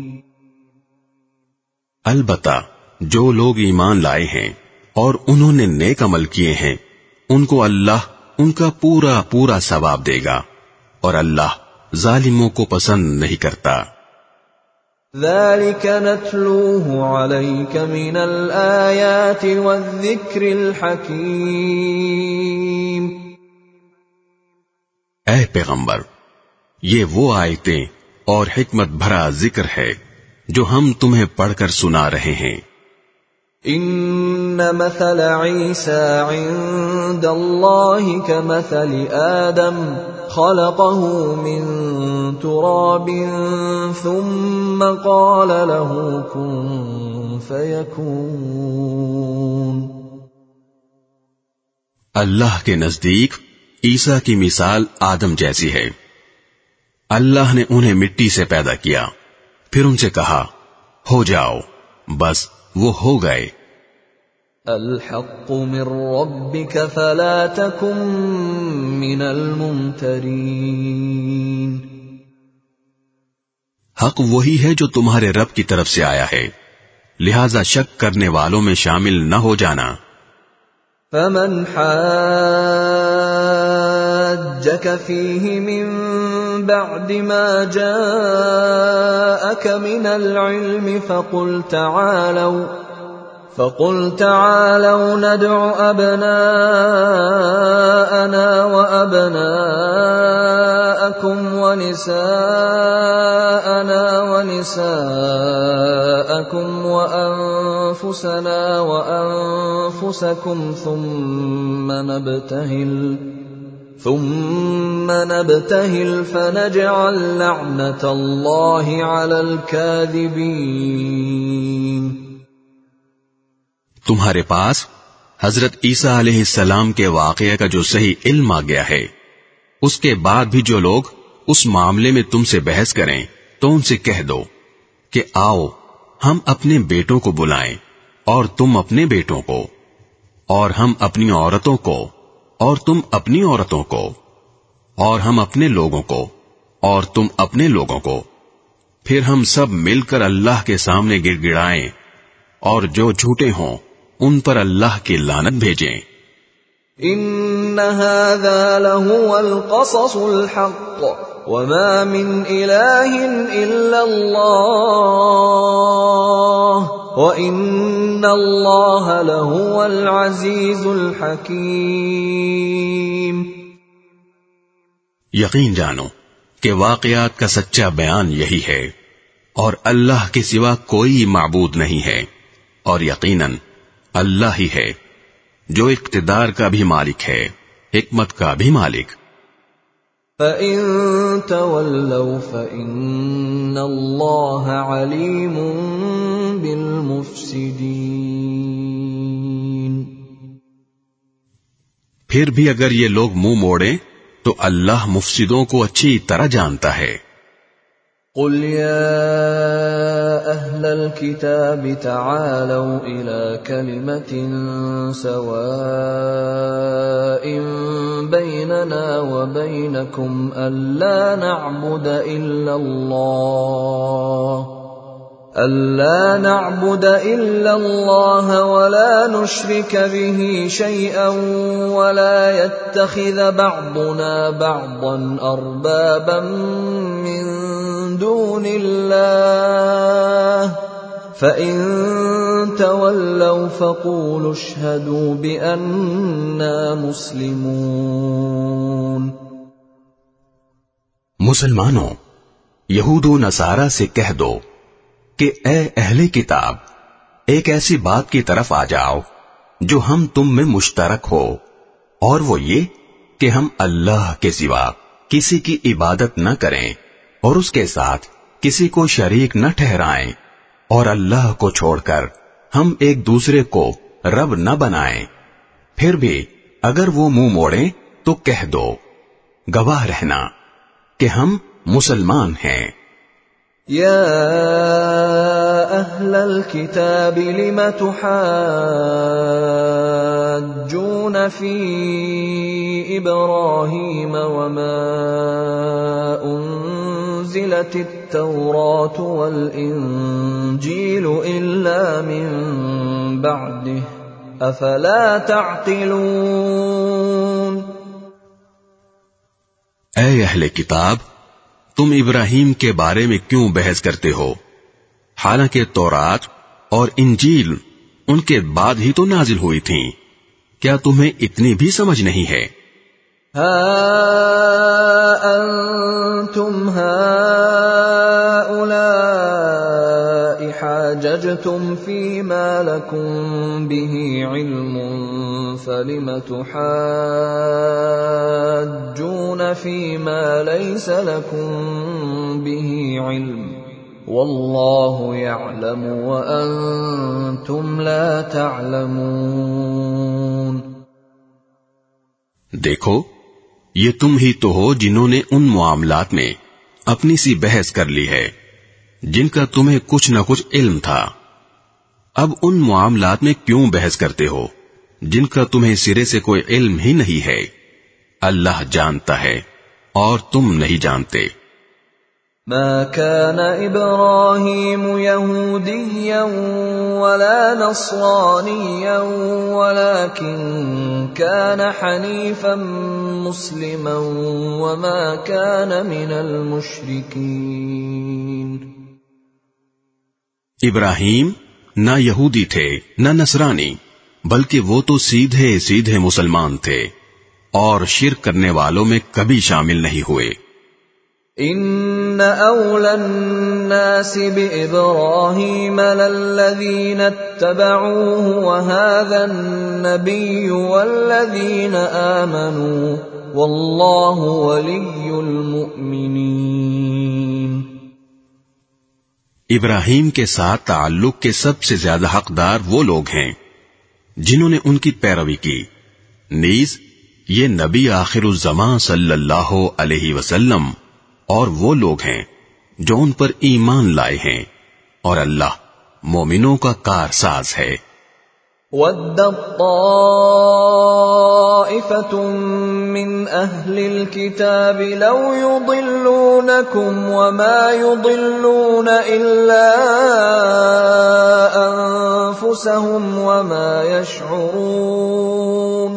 Speaker 4: البتہ جو لوگ ایمان لائے ہیں اور انہوں نے نیک عمل کیے ہیں ان کو اللہ ان کا پورا پورا ثواب دے گا اور اللہ ظالموں کو پسند نہیں کرتا.
Speaker 1: ذَلِكَ نَتْلُوهُ عَلَيْكَ مِنَ الْآيَاتِ وَالذِّكْرِ الْحَكِيمِ.
Speaker 4: اے پیغمبر یہ وہ آیتیں اور حکمت بھرا ذکر ہے جو ہم تمہیں پڑھ کر سنا رہے ہیں.
Speaker 1: ان مثل عیسی عند اللہ کمثل آدم خلقه من تراب ثم قال له كن فيكون.
Speaker 4: اللہ کے نزدیک عیسیٰ کی مثال آدم جیسی ہے. اللہ نے انہیں مٹی سے پیدا کیا، پھر ان سے کہا ہو جاؤ، بس وہ ہو گئے.
Speaker 1: الحق من ربك فلا تكن من الممترین.
Speaker 4: حق وہی ہے جو تمہارے رب کی طرف سے آیا ہے، لہذا شک کرنے والوں میں شامل نہ ہو جانا.
Speaker 1: فمن حاجك فيه من بعد ما جاءك من العلم فقل تعالوا ندع أبناءنا وأبناءكم ونساءنا ونساءكم وأنفسنا وأنفسكم ثم نبتهل فنجعل لعنة الله على الكاذبين.
Speaker 4: تمہارے پاس حضرت عیسیٰ علیہ السلام کے واقعے کا جو صحیح علم آ گیا ہے، اس کے بعد بھی جو لوگ اس معاملے میں تم سے بحث کریں تو ان سے کہہ دو کہ آؤ ہم اپنے بیٹوں کو بلائیں اور تم اپنے بیٹوں کو، اور ہم اپنی عورتوں کو اور تم اپنی عورتوں کو، اور ہم اپنے لوگوں کو اور تم اپنے لوگوں کو، پھر ہم سب مل کر اللہ کے سامنے گڑ گڑائیں اور جو جھوٹے ہوں ان پر اللہ کی لعنت بھیجیں.
Speaker 1: ان هذا لهو القصص الحق وما من اله الا الله وان الله لهو العزيز الحكيم.
Speaker 4: یقین جانو کہ واقعات کا سچا بیان یہی ہے، اور اللہ کے سوا کوئی معبود نہیں ہے، اور یقیناً اللہ ہی ہے جو اقتدار کا بھی مالک ہے، حکمت کا بھی مالک.
Speaker 1: فَإِن تَوَلَّوْا فَإِنَّ اللَّهَ عَلِيمٌ بِالْمُفْسِدِينَ.
Speaker 4: پھر بھی اگر یہ لوگ منہ موڑیں تو اللہ مفسدوں کو اچھی طرح جانتا ہے.
Speaker 1: قل يا أهل الكتاب تعالوا إلى كلمة سواء بيننا وبينكم ألا نعبد إلا الله ولا نشرك به شيئا ولا يتخذ بعضنا بعضا أربابا من دون الله فإن تولوا فقولوا اشهدوا بأننا مسلمون.
Speaker 3: مسلمانوں، یہود و نصارہ سے کہہ دو کہ اے اہل کتاب، ایک ایسی بات کی طرف آ جاؤ جو ہم تم میں مشترک ہو، اور وہ یہ کہ ہم اللہ کے سوا کسی کی عبادت نہ کریں اور اس کے ساتھ کسی کو شریک نہ ٹھہرائیں، اور اللہ کو چھوڑ کر ہم ایک دوسرے کو رب نہ بنائیں. پھر بھی اگر وہ منہ موڑیں تو کہہ دو، گواہ رہنا کہ ہم مسلمان ہیں.
Speaker 1: یا اہل الکتاب لم تحاجون فی ابراہیم وما انزلت التوراة والانجیل الا من بعده افلا تعقلون.
Speaker 4: اے اہل کتاب، تم ابراہیم کے بارے میں کیوں بحث کرتے ہو، حالانکہ تورات اور انجیل ان کے بعد ہی تو نازل ہوئی تھیں؟ کیا تمہیں اتنی بھی سمجھ نہیں ہے؟
Speaker 1: ہا انتم هؤلاء حاججتم احتججتم فيما لكم به علم فلم تحاجون فيما ليس لكم به علم والله يعلم وأنتم لا تعلمون۔
Speaker 4: دیکھو یہ تم ہی تو ہو جنہوں نے ان معاملات میں اپنی سی بحث کر لی ہے جن کا تمہیں کچھ نہ کچھ علم تھا۔ اب ان معاملات میں کیوں بحث کرتے ہو جن کا تمہیں سرے سے کوئی علم ہی نہیں ہے؟ اللہ جانتا ہے اور تم نہیں جانتے۔
Speaker 1: ما كان إبراهيم يهوديا ولا نصرانيا ولكن كان حنيفا مسلما وما كان من المشركين۔
Speaker 4: ابراہیم نہ یہودی تھے نہ نصرانی، بلکہ وہ تو سیدھے سیدھے مسلمان تھے اور شرک کرنے والوں میں کبھی شامل نہیں ہوئے۔
Speaker 1: ان اولى الناس بابراهيم للذين اتبعوه وهذا النبي والذين آمنوا والله ولي المؤمنين۔
Speaker 4: ابراہیم کے ساتھ تعلق کے سب سے زیادہ حقدار وہ لوگ ہیں جنہوں نے ان کی پیروی کی، نیز یہ نبی آخر الزمان صلی اللہ علیہ وسلم اور وہ لوگ ہیں جو ان پر ایمان لائے ہیں، اور اللہ مومنوں کا کارساز ہے۔
Speaker 1: وَدَّت طَّائِفَةٌ مِّنْ أَهْلِ الْكِتَابِ لَوْ يُضِلُّونَكُمْ وَمَا يُضِلُّونَ إِلَّا أَنفُسَهُمْ وَمَا يَشْعُرُونَ۔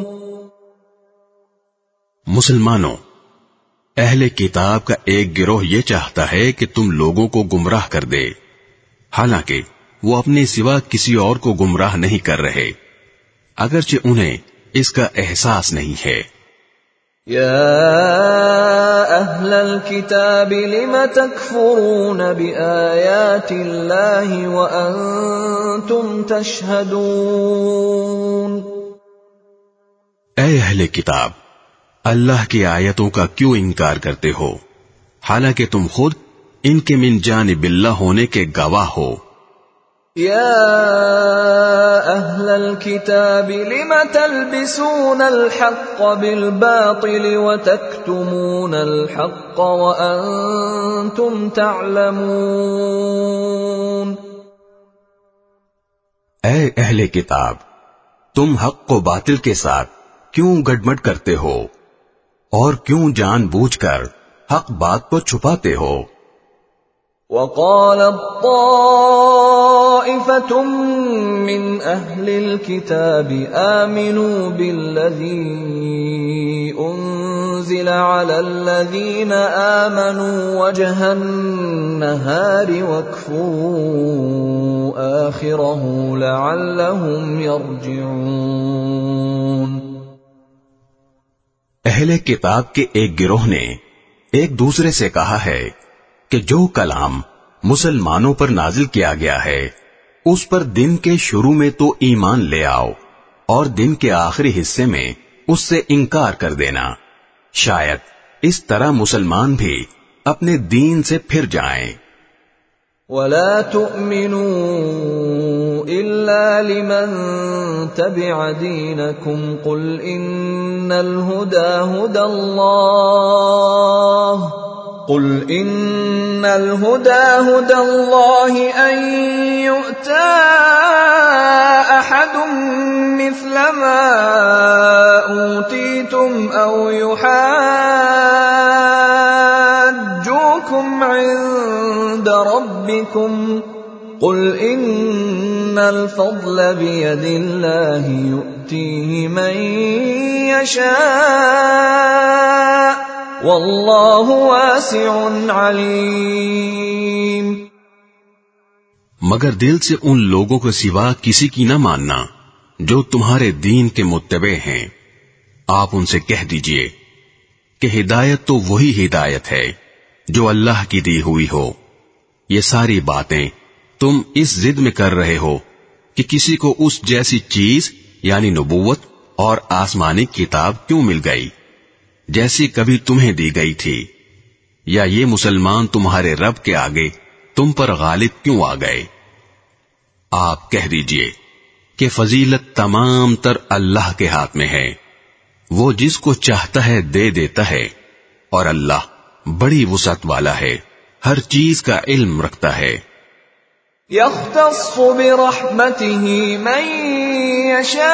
Speaker 4: مسلمانوں، اہل کتاب کا ایک گروہ یہ چاہتا ہے کہ تم لوگوں کو گمراہ کر دے، حالانکہ وہ اپنے سوا کسی اور کو گمراہ نہیں کر رہے، اگرچہ انہیں اس کا احساس نہیں ہے۔
Speaker 1: یا اہل الکتاب لم تکفرون بآیات اللہ وانتم تشہدون۔
Speaker 4: اے اہل کتاب، اللہ کی آیتوں کا کیوں انکار کرتے ہو حالانکہ تم خود ان کے من جانب اللہ ہونے کے گواہ ہو۔
Speaker 1: یا اہل الکتاب لم تلبسون الحق بالباطل وتکتمون الحق وانتم تعلمون۔
Speaker 4: اے اہل کتاب، تم حق کو باطل کے ساتھ کیوں گڈمڈ کرتے ہو اور کیوں جان بوجھ کر حق بات کو چھپاتے ہو؟
Speaker 1: وقالت طائفة من أهل الكتاب آمنوا بالذي أنزل على الذين آمنوا وجه النهار واكفروا آخره لعلهم يرجعون۔
Speaker 4: اہل کتاب کے ایک گروہ نے ایک دوسرے سے کہا ہے کہ جو کلام مسلمانوں پر نازل کیا گیا ہے اس پر دن کے شروع میں تو ایمان لے آؤ اور دن کے آخری حصے میں اس سے انکار کر دینا، شاید اس طرح مسلمان بھی اپنے دین سے پھر جائیں۔
Speaker 1: وَلَا تُؤْمِنُوا إِلَّا لِمَن تَبِعَ دِينَكُمْ قُلْ إِنَّ الْهُدَى هُدَى اللَّهِ أَن يُؤْتَى أَحَدٌ مِّثْلَ مَا أُوتِيتُمْ أَوْ يُحَاجُّوكُمْ عِندَ رَبِّكُمْ قُلْ إِنَّ الْفَضْلَ بِيَدِ اللَّهِ يُؤْتِيهِ مَن يَشَاءُ وَاللَّهُ وَاسِعٌ عَلِيمٌ۔
Speaker 4: مگر دل سے ان لوگوں کے سوا کسی کی نہ ماننا جو تمہارے دین کے متبع ہیں۔ آپ ان سے کہہ دیجئے کہ ہدایت تو وہی ہدایت ہے جو اللہ کی دی ہوئی ہو، یہ ساری باتیں تم اس ضد میں کر رہے ہو کہ کسی کو اس جیسی چیز یعنی نبوت اور آسمانی کتاب کیوں مل گئی جیسی کبھی تمہیں دی گئی تھی، یا یہ مسلمان تمہارے رب کے آگے تم پر غالب کیوں آ گئے؟ آپ کہہ دیجئے کہ فضیلت تمام تر اللہ کے ہاتھ میں ہے، وہ جس کو چاہتا ہے دے دیتا ہے، اور اللہ بڑی وسعت والا ہے، ہر چیز کا علم رکھتا ہے۔
Speaker 1: يختص برحمته من يشاء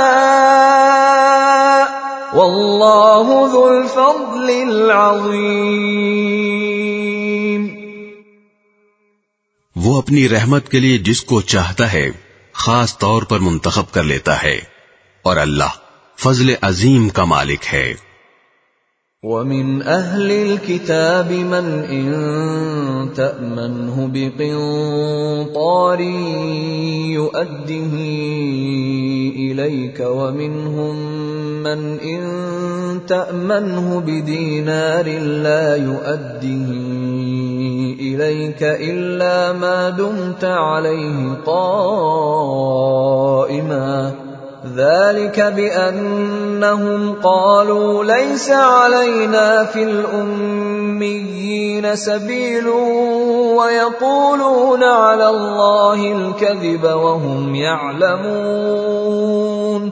Speaker 1: والله ذو الفضل العظيم۔
Speaker 4: وہ اپنی رحمت کے لیے جس کو چاہتا ہے خاص طور پر منتخب کر لیتا ہے، اور اللہ فضل عظیم کا مالک ہے۔
Speaker 1: وَمِنْ أَهْلِ الْكِتَابِ مَنْ إِن تَأْمَنْهُ بِقِنطَارٍ يُؤَدِّهِ إِلَيْكَ وَمِنْهُمْ مَنْ إِن تَأْمَنْهُ بِدِينَارٍ لَا يُؤَدِّهِ إِلَيْكَ إِلَّا مَا دُمْتَ عَلَيْهِ قَائِمًا ذلك بأنهم قالوا ليس علينا في الأميين سبيل ويقولون على الله الكذب وهم يعلمون۔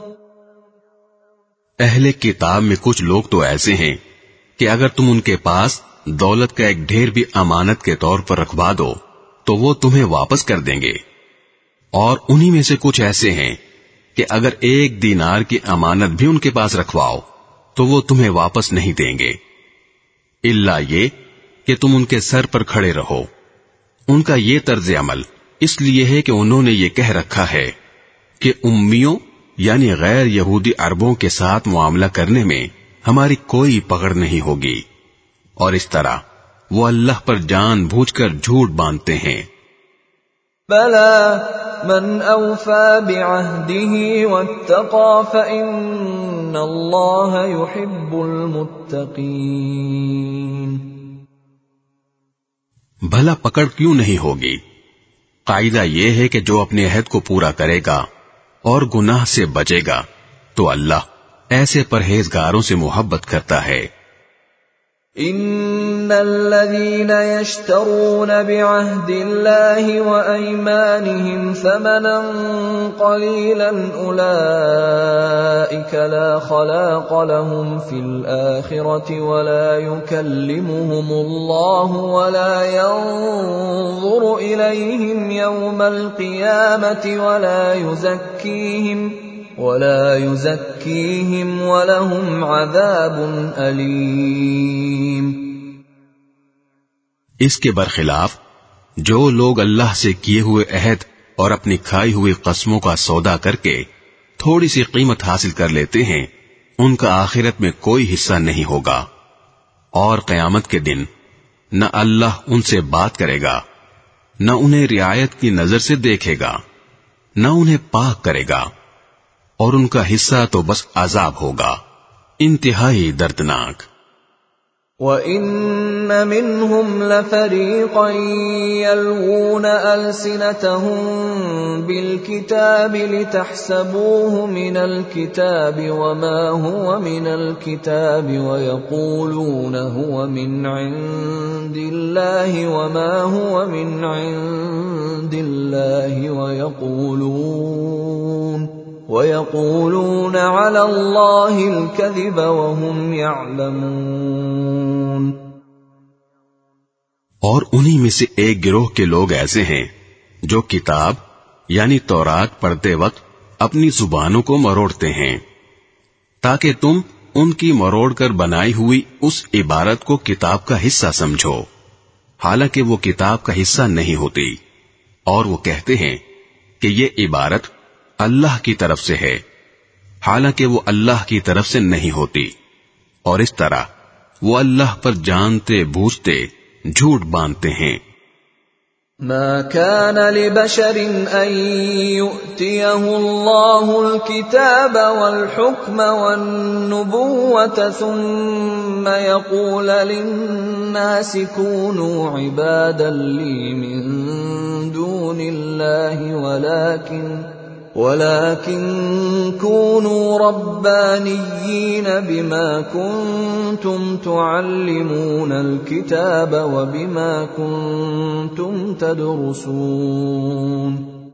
Speaker 4: اہل کتاب میں کچھ لوگ تو ایسے ہیں کہ اگر تم ان کے پاس دولت کا ایک ڈھیر بھی امانت کے طور پر رکھوا دو تو وہ تمہیں واپس کر دیں گے، اور انہی میں سے کچھ ایسے ہیں کہ اگر 1 دینار کی امانت بھی ان کے پاس رکھواؤ تو وہ تمہیں واپس نہیں دیں گے، الا یہ کہ تم ان کے سر پر کھڑے رہو۔ ان کا یہ طرز عمل اس لیے ہے کہ انہوں نے یہ کہہ رکھا ہے کہ امیوں یعنی غیر یہودی عربوں کے ساتھ معاملہ کرنے میں ہماری کوئی پکڑ نہیں ہوگی، اور اس طرح وہ اللہ پر جان بوجھ کر جھوٹ باندھتے ہیں۔
Speaker 1: بلى من أوفى بعهده واتقى فإن الله يحب المتقين۔
Speaker 4: بھلا پکڑ کیوں نہیں ہوگی؟ قاعدہ یہ ہے کہ جو اپنے عہد کو پورا کرے گا اور گناہ سے بچے گا تو اللہ ایسے پرہیزگاروں سے محبت کرتا ہے۔
Speaker 1: ان الذين يشترون بعهد الله وايمانهم ثمنا قليلا اولئك لا خلاق لهم في الاخره ولا يكلمهم الله ولا ينظر اليهم يوم القيامه ولا يزكيهم ولهم عذاب أليم۔
Speaker 4: اس کے برخلاف جو لوگ اللہ سے کیے ہوئے عہد اور اپنی کھائی ہوئی قسموں کا سودا کر کے تھوڑی سی قیمت حاصل کر لیتے ہیں، ان کا آخرت میں کوئی حصہ نہیں ہوگا، اور قیامت کے دن نہ اللہ ان سے بات کرے گا، نہ انہیں رعایت کی نظر سے دیکھے گا، نہ انہیں پاک کرے گا، اور ان کا حصہ تو بس عذاب ہوگا، انتہائی دردناک۔
Speaker 1: وَإِنَّ مِنْهُمْ لَفَرِيقًا يَلْوُونَ أَلْسِنَتَهُم بِالْكِتَابِ لِتَحْسَبُوهُ مِنَ الْكِتَابِ وَمَا هُوَ مِنَ الْكِتَابِ وَيَقُولُونَ هُوَ مِنْ عِندِ اللَّهِ وَمَا هُوَ مِنْ عِندِ اللَّهِ وَيَقُولُونَ عَلَى اللَّهِ الْكَذِبَ وَهُمْ يَعْلَمُونَ۔
Speaker 4: اور انہی میں سے ایک گروہ کے لوگ ایسے ہیں جو کتاب یعنی تورات پڑھتے وقت اپنی زبانوں کو مروڑتے ہیں تاکہ تم ان کی مروڑ کر بنائی ہوئی اس عبارت کو کتاب کا حصہ سمجھو، حالانکہ وہ کتاب کا حصہ نہیں ہوتی، اور وہ کہتے ہیں کہ یہ عبارت اللہ کی طرف سے ہے، حالانکہ وہ اللہ کی طرف سے نہیں ہوتی، اور اس طرح وہ اللہ پر جانتے بوجھتے جھوٹ باندھتے ہیں۔
Speaker 1: ما كان لبشر ان يؤتيه الله الكتاب والحكم والنبوة ثم يقول للناس كونوا عبادا لي من دون دون الله ولكن كونوا ربانيين بما كنتم تعلمون الكتاب وبما كنتم تدرسون.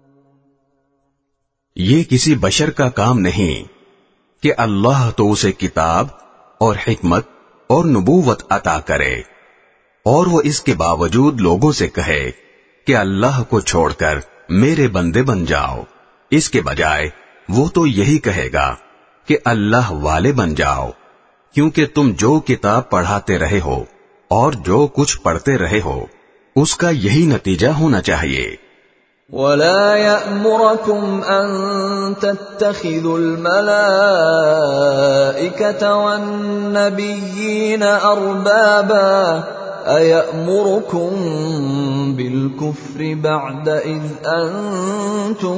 Speaker 4: یہ کسی بشر کا کام نہیں کہ اللہ تو اسے کتاب اور حکمت اور نبوت عطا کرے اور وہ اس کے باوجود لوگوں سے کہے کہ اللہ کو چھوڑ کر میرے بندے بن جاؤ. اس کے بجائے وہ تو یہی کہے گا کہ اللہ والے بن جاؤ، کیونکہ تم جو کتاب پڑھاتے رہے ہو اور جو کچھ پڑھتے رہے ہو اس کا یہی نتیجہ ہونا چاہیے.
Speaker 1: وَلَا يَأْمُرَكُمْ أَن تَتَّخِذُوا الْمَلَائِكَةَ وَالنَّبِيِّينَ أَرْبَابًا أَيَأْمُرُكُم بِالْكُفْرِ بَعْدَ إِذْ أَنْتُمْ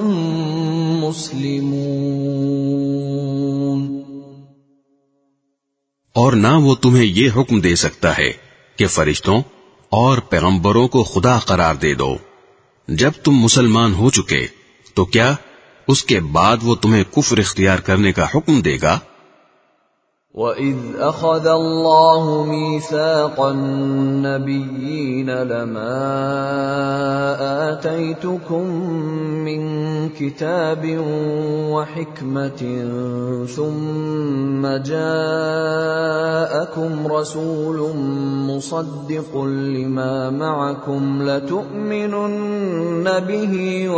Speaker 1: مُسْلِمُونَ.
Speaker 4: اور نہ وہ تمہیں یہ حکم دے سکتا ہے کہ فرشتوں اور پیغمبروں کو خدا قرار دے دو جب تم مسلمان ہو چکے، تو کیا اس کے بعد وہ تمہیں کفر اختیار کرنے کا حکم دے گا؟
Speaker 1: وَإِذْ أَخَذَ اللَّهُ مِيثَاقَ النَّبِيِّينَ لَمَا آتَيْتُكُم مِّن كِتَابٍ وَحِكْمَةٍ ثُمَّ جَاءَكُمْ رَسُولٌ مُصَدِّقٌ لِّمَا مَعَكُمْ لَتُؤْمِنُنَّ بِهِ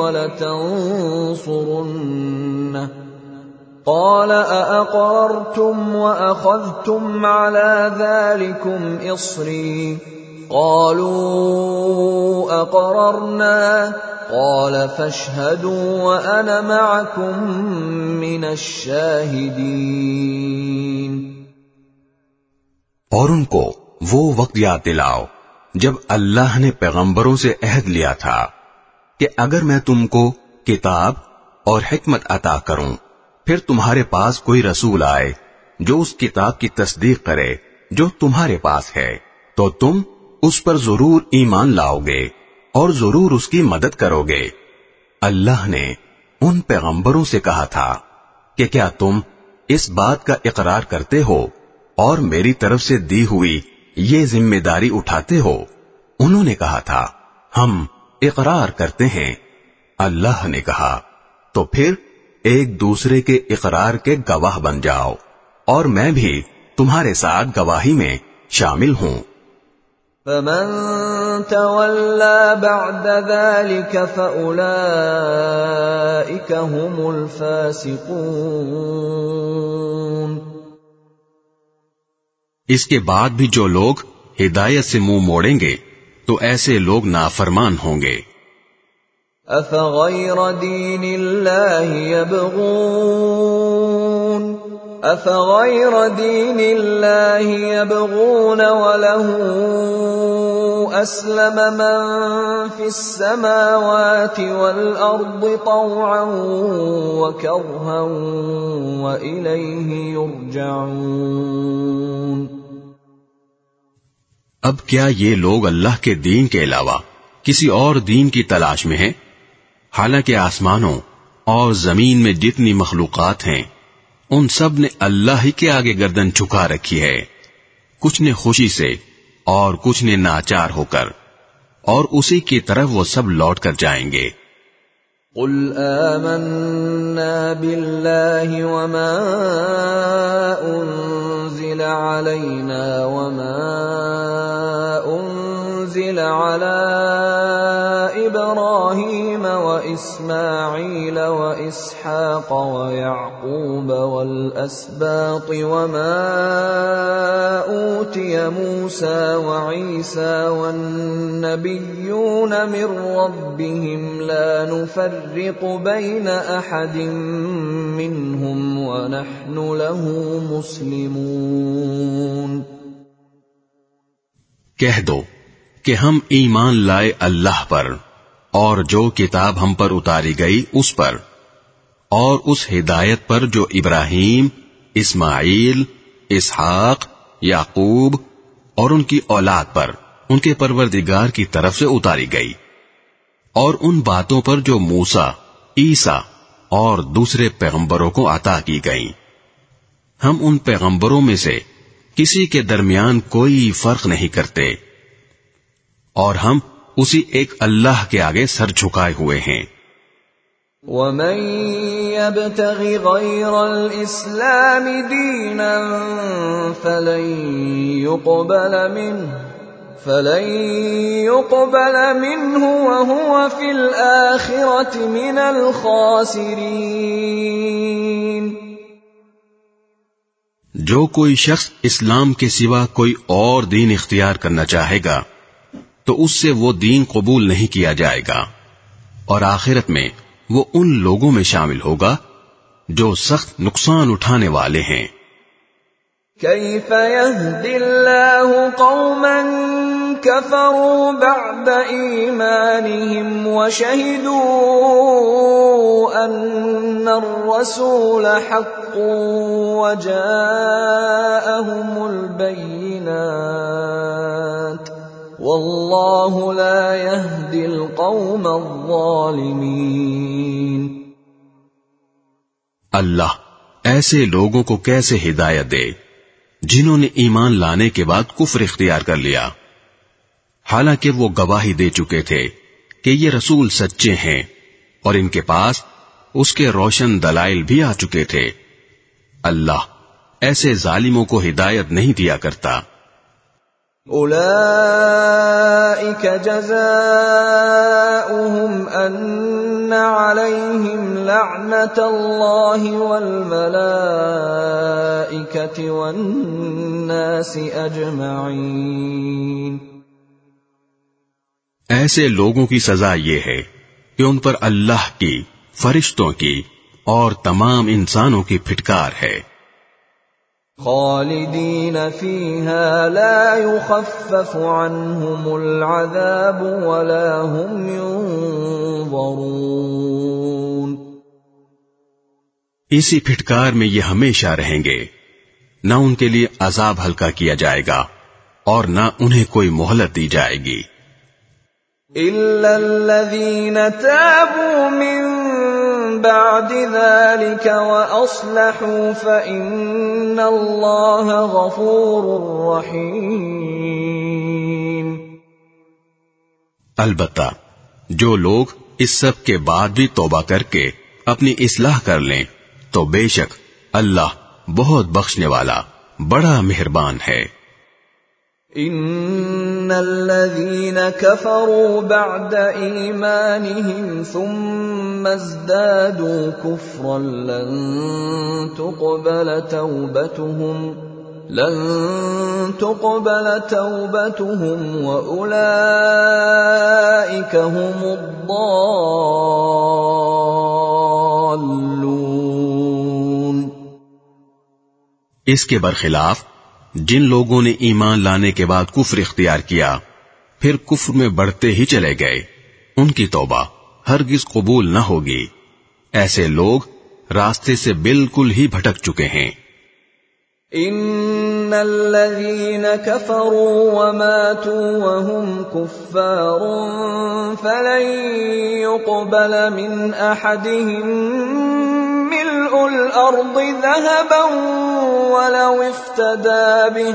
Speaker 1: وَلَتَنصُرُنَّهُ قال أأقررتم وأخذتم على ذلكم إصري قالوا أقررنا قال فاشهدوا وأنا معكم من الشاهدين.
Speaker 4: اور ان کو وہ وقت یاد دلاؤ جب اللہ نے پیغمبروں سے عہد لیا تھا کہ اگر میں تم کو کتاب اور حکمت عطا کروں پھر تمہارے پاس کوئی رسول آئے جو اس کتاب کی تصدیق کرے جو تمہارے پاس ہے تو تم اس پر ضرور ایمان لاؤ گے اور ضرور اس کی مدد کرو گے. اللہ نے ان پیغمبروں سے کہا تھا کہ کیا تم اس بات کا اقرار کرتے ہو اور میری طرف سے دی ہوئی یہ ذمہ داری اٹھاتے ہو؟ انہوں نے کہا تھا ہم اقرار کرتے ہیں. اللہ نے کہا تو پھر ایک دوسرے کے اقرار کے گواہ بن جاؤ اور میں بھی تمہارے ساتھ گواہی میں شامل ہوں.
Speaker 1: فَمَن تَوَلَّى بَعْدَ ذَلِكَ فَأُولَئِكَ هُمُ الْفَاسِقُونَ.
Speaker 4: اس کے بعد بھی جو لوگ ہدایت سے منہ موڑیں گے تو ایسے لوگ نافرمان ہوں گے.
Speaker 1: أَفَغَيْرَ دِينِ اللَّهِ يَبْغُونَ وَلَهُ أَسْلَمَ مَن فِي السَّمَاوَاتِ وَالْأَرْضِ طَوْعًا وَكَرْهًا وَإِلَيْهِ يُرْجَعُونَ.
Speaker 4: اب کیا یہ لوگ اللہ کے دین کے علاوہ کسی اور دین کی تلاش میں ہیں؟ حالانکہ آسمانوں اور زمین میں جتنی مخلوقات ہیں ان سب نے اللہ ہی کے آگے گردن جھکا رکھی ہے، کچھ نے خوشی سے اور کچھ نے ناچار ہو کر، اور اسی کی طرف وہ سب لوٹ کر جائیں گے.
Speaker 1: قل آمنا بالله وما أنزل علينا وما أنزل على إبراهيم وإسماعيل وإسحاق ويعقوب والأسباط وما أوتي موسى وعيسى والنبيون من ربهم لا نفرق بين أحد منهم ونحن له مسلمون.
Speaker 4: کہہ دو کہ ہم ایمان لائے اللہ پر اور جو کتاب ہم پر اتاری گئی اس پر اور اس ہدایت پر جو ابراہیم، اسماعیل، اسحاق، یعقوب اور ان کی اولاد پر ان کے پروردگار کی طرف سے اتاری گئی. اور ان باتوں پر جو موسیٰ، عیسیٰ اور دوسرے پیغمبروں کو عطا کی گئیں. ہم ان پیغمبروں میں سے کسی کے درمیان کوئی فرق نہیں کرتے، اور ہم اسی ایک اللہ کے آگے سر جھکائے ہوئے ہیں.
Speaker 1: وَمَن يَبْتَغِ غَيْرَ الْإِسْلَامِ دِينًا فَلَن يُقْبَلَ مِنْهُ وَهُوَ فِي الْآخِرَةِ مِنَ الْخَاسِرِينَ.
Speaker 4: جو کوئی شخص اسلام کے سوا کوئی اور دین اختیار کرنا چاہے گا تو اس سے وہ دین قبول نہیں کیا جائے گا، اور آخرت میں وہ ان لوگوں میں شامل ہوگا جو سخت نقصان اٹھانے والے ہیں.
Speaker 1: كيف يهدي الله قوما كفروا بعد إيمانهم وشهدوا أن الرسول حق وجاءهم البينات والله لا يهدي القوم الظالمين.
Speaker 4: اللہ ایسے لوگوں کو کیسے ہدایت دے جنہوں نے ایمان لانے کے بعد کفر اختیار کر لیا، حالانکہ وہ گواہی دے چکے تھے کہ یہ رسول سچے ہیں اور ان کے پاس اس کے روشن دلائل بھی آ چکے تھے. اللہ ایسے ظالموں کو ہدایت نہیں دیا کرتا.
Speaker 1: اولئک جزاؤہم ان علیہم لعنت اللہ والملائکۃ والناس اجمعین.
Speaker 4: ایسے لوگوں کی سزا یہ ہے کہ ان پر اللہ کی، فرشتوں کی اور تمام انسانوں کی پھٹکار ہے.
Speaker 1: خالدین فیہا لا یخفف عنہم العذاب ولا هم ینظرون.
Speaker 4: اسی پھٹکار میں یہ ہمیشہ رہیں گے، نہ ان کے لیے عذاب ہلکا کیا جائے گا اور نہ انہیں کوئی مہلت دی جائے گی.
Speaker 1: الا الذین تابوا من بعد ذلك واصلحوا فان اللہ غفور رحیم.
Speaker 4: البتہ جو لوگ اس سب کے بعد بھی توبہ کر کے اپنی اصلاح کر لیں تو بے شک اللہ بہت بخشنے والا، بڑا مہربان ہے.
Speaker 1: ان الذين كفروا بعد ايمانهم ثم ازدادوا كفرا لن تقبل توبتهم واولئك هم الضالون.
Speaker 4: اس کے برخلاف جن لوگوں نے ایمان لانے کے بعد کفر اختیار کیا پھر کفر میں بڑھتے ہی چلے گئے، ان کی توبہ ہرگز قبول نہ ہوگی. ایسے لوگ راستے سے بالکل ہی بھٹک چکے ہیں.
Speaker 1: ان الذين كفروا وماتوا وهم كفار فلن يقبل من احدهم ملء الارض ذهبا ولو افتدى به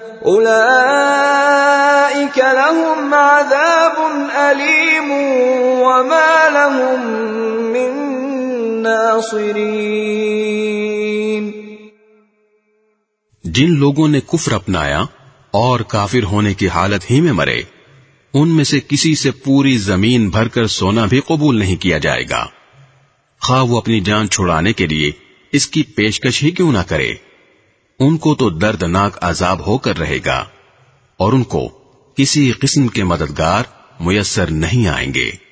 Speaker 1: اولئك لهم عذاب الیم وما لهم من ناصرین.
Speaker 4: جن لوگوں نے کفر اپنایا اور کافر ہونے کی حالت ہی میں مرے، ان میں سے کسی سے پوری زمین بھر کر سونا بھی قبول نہیں کیا جائے گا، خواہ وہ اپنی جان چھڑانے کے لیے اس کی پیشکش ہی کیوں نہ کرے. ان کو تو دردناک عذاب ہو کر رہے گا اور ان کو کسی قسم کے مددگار میسر نہیں آئیں گے.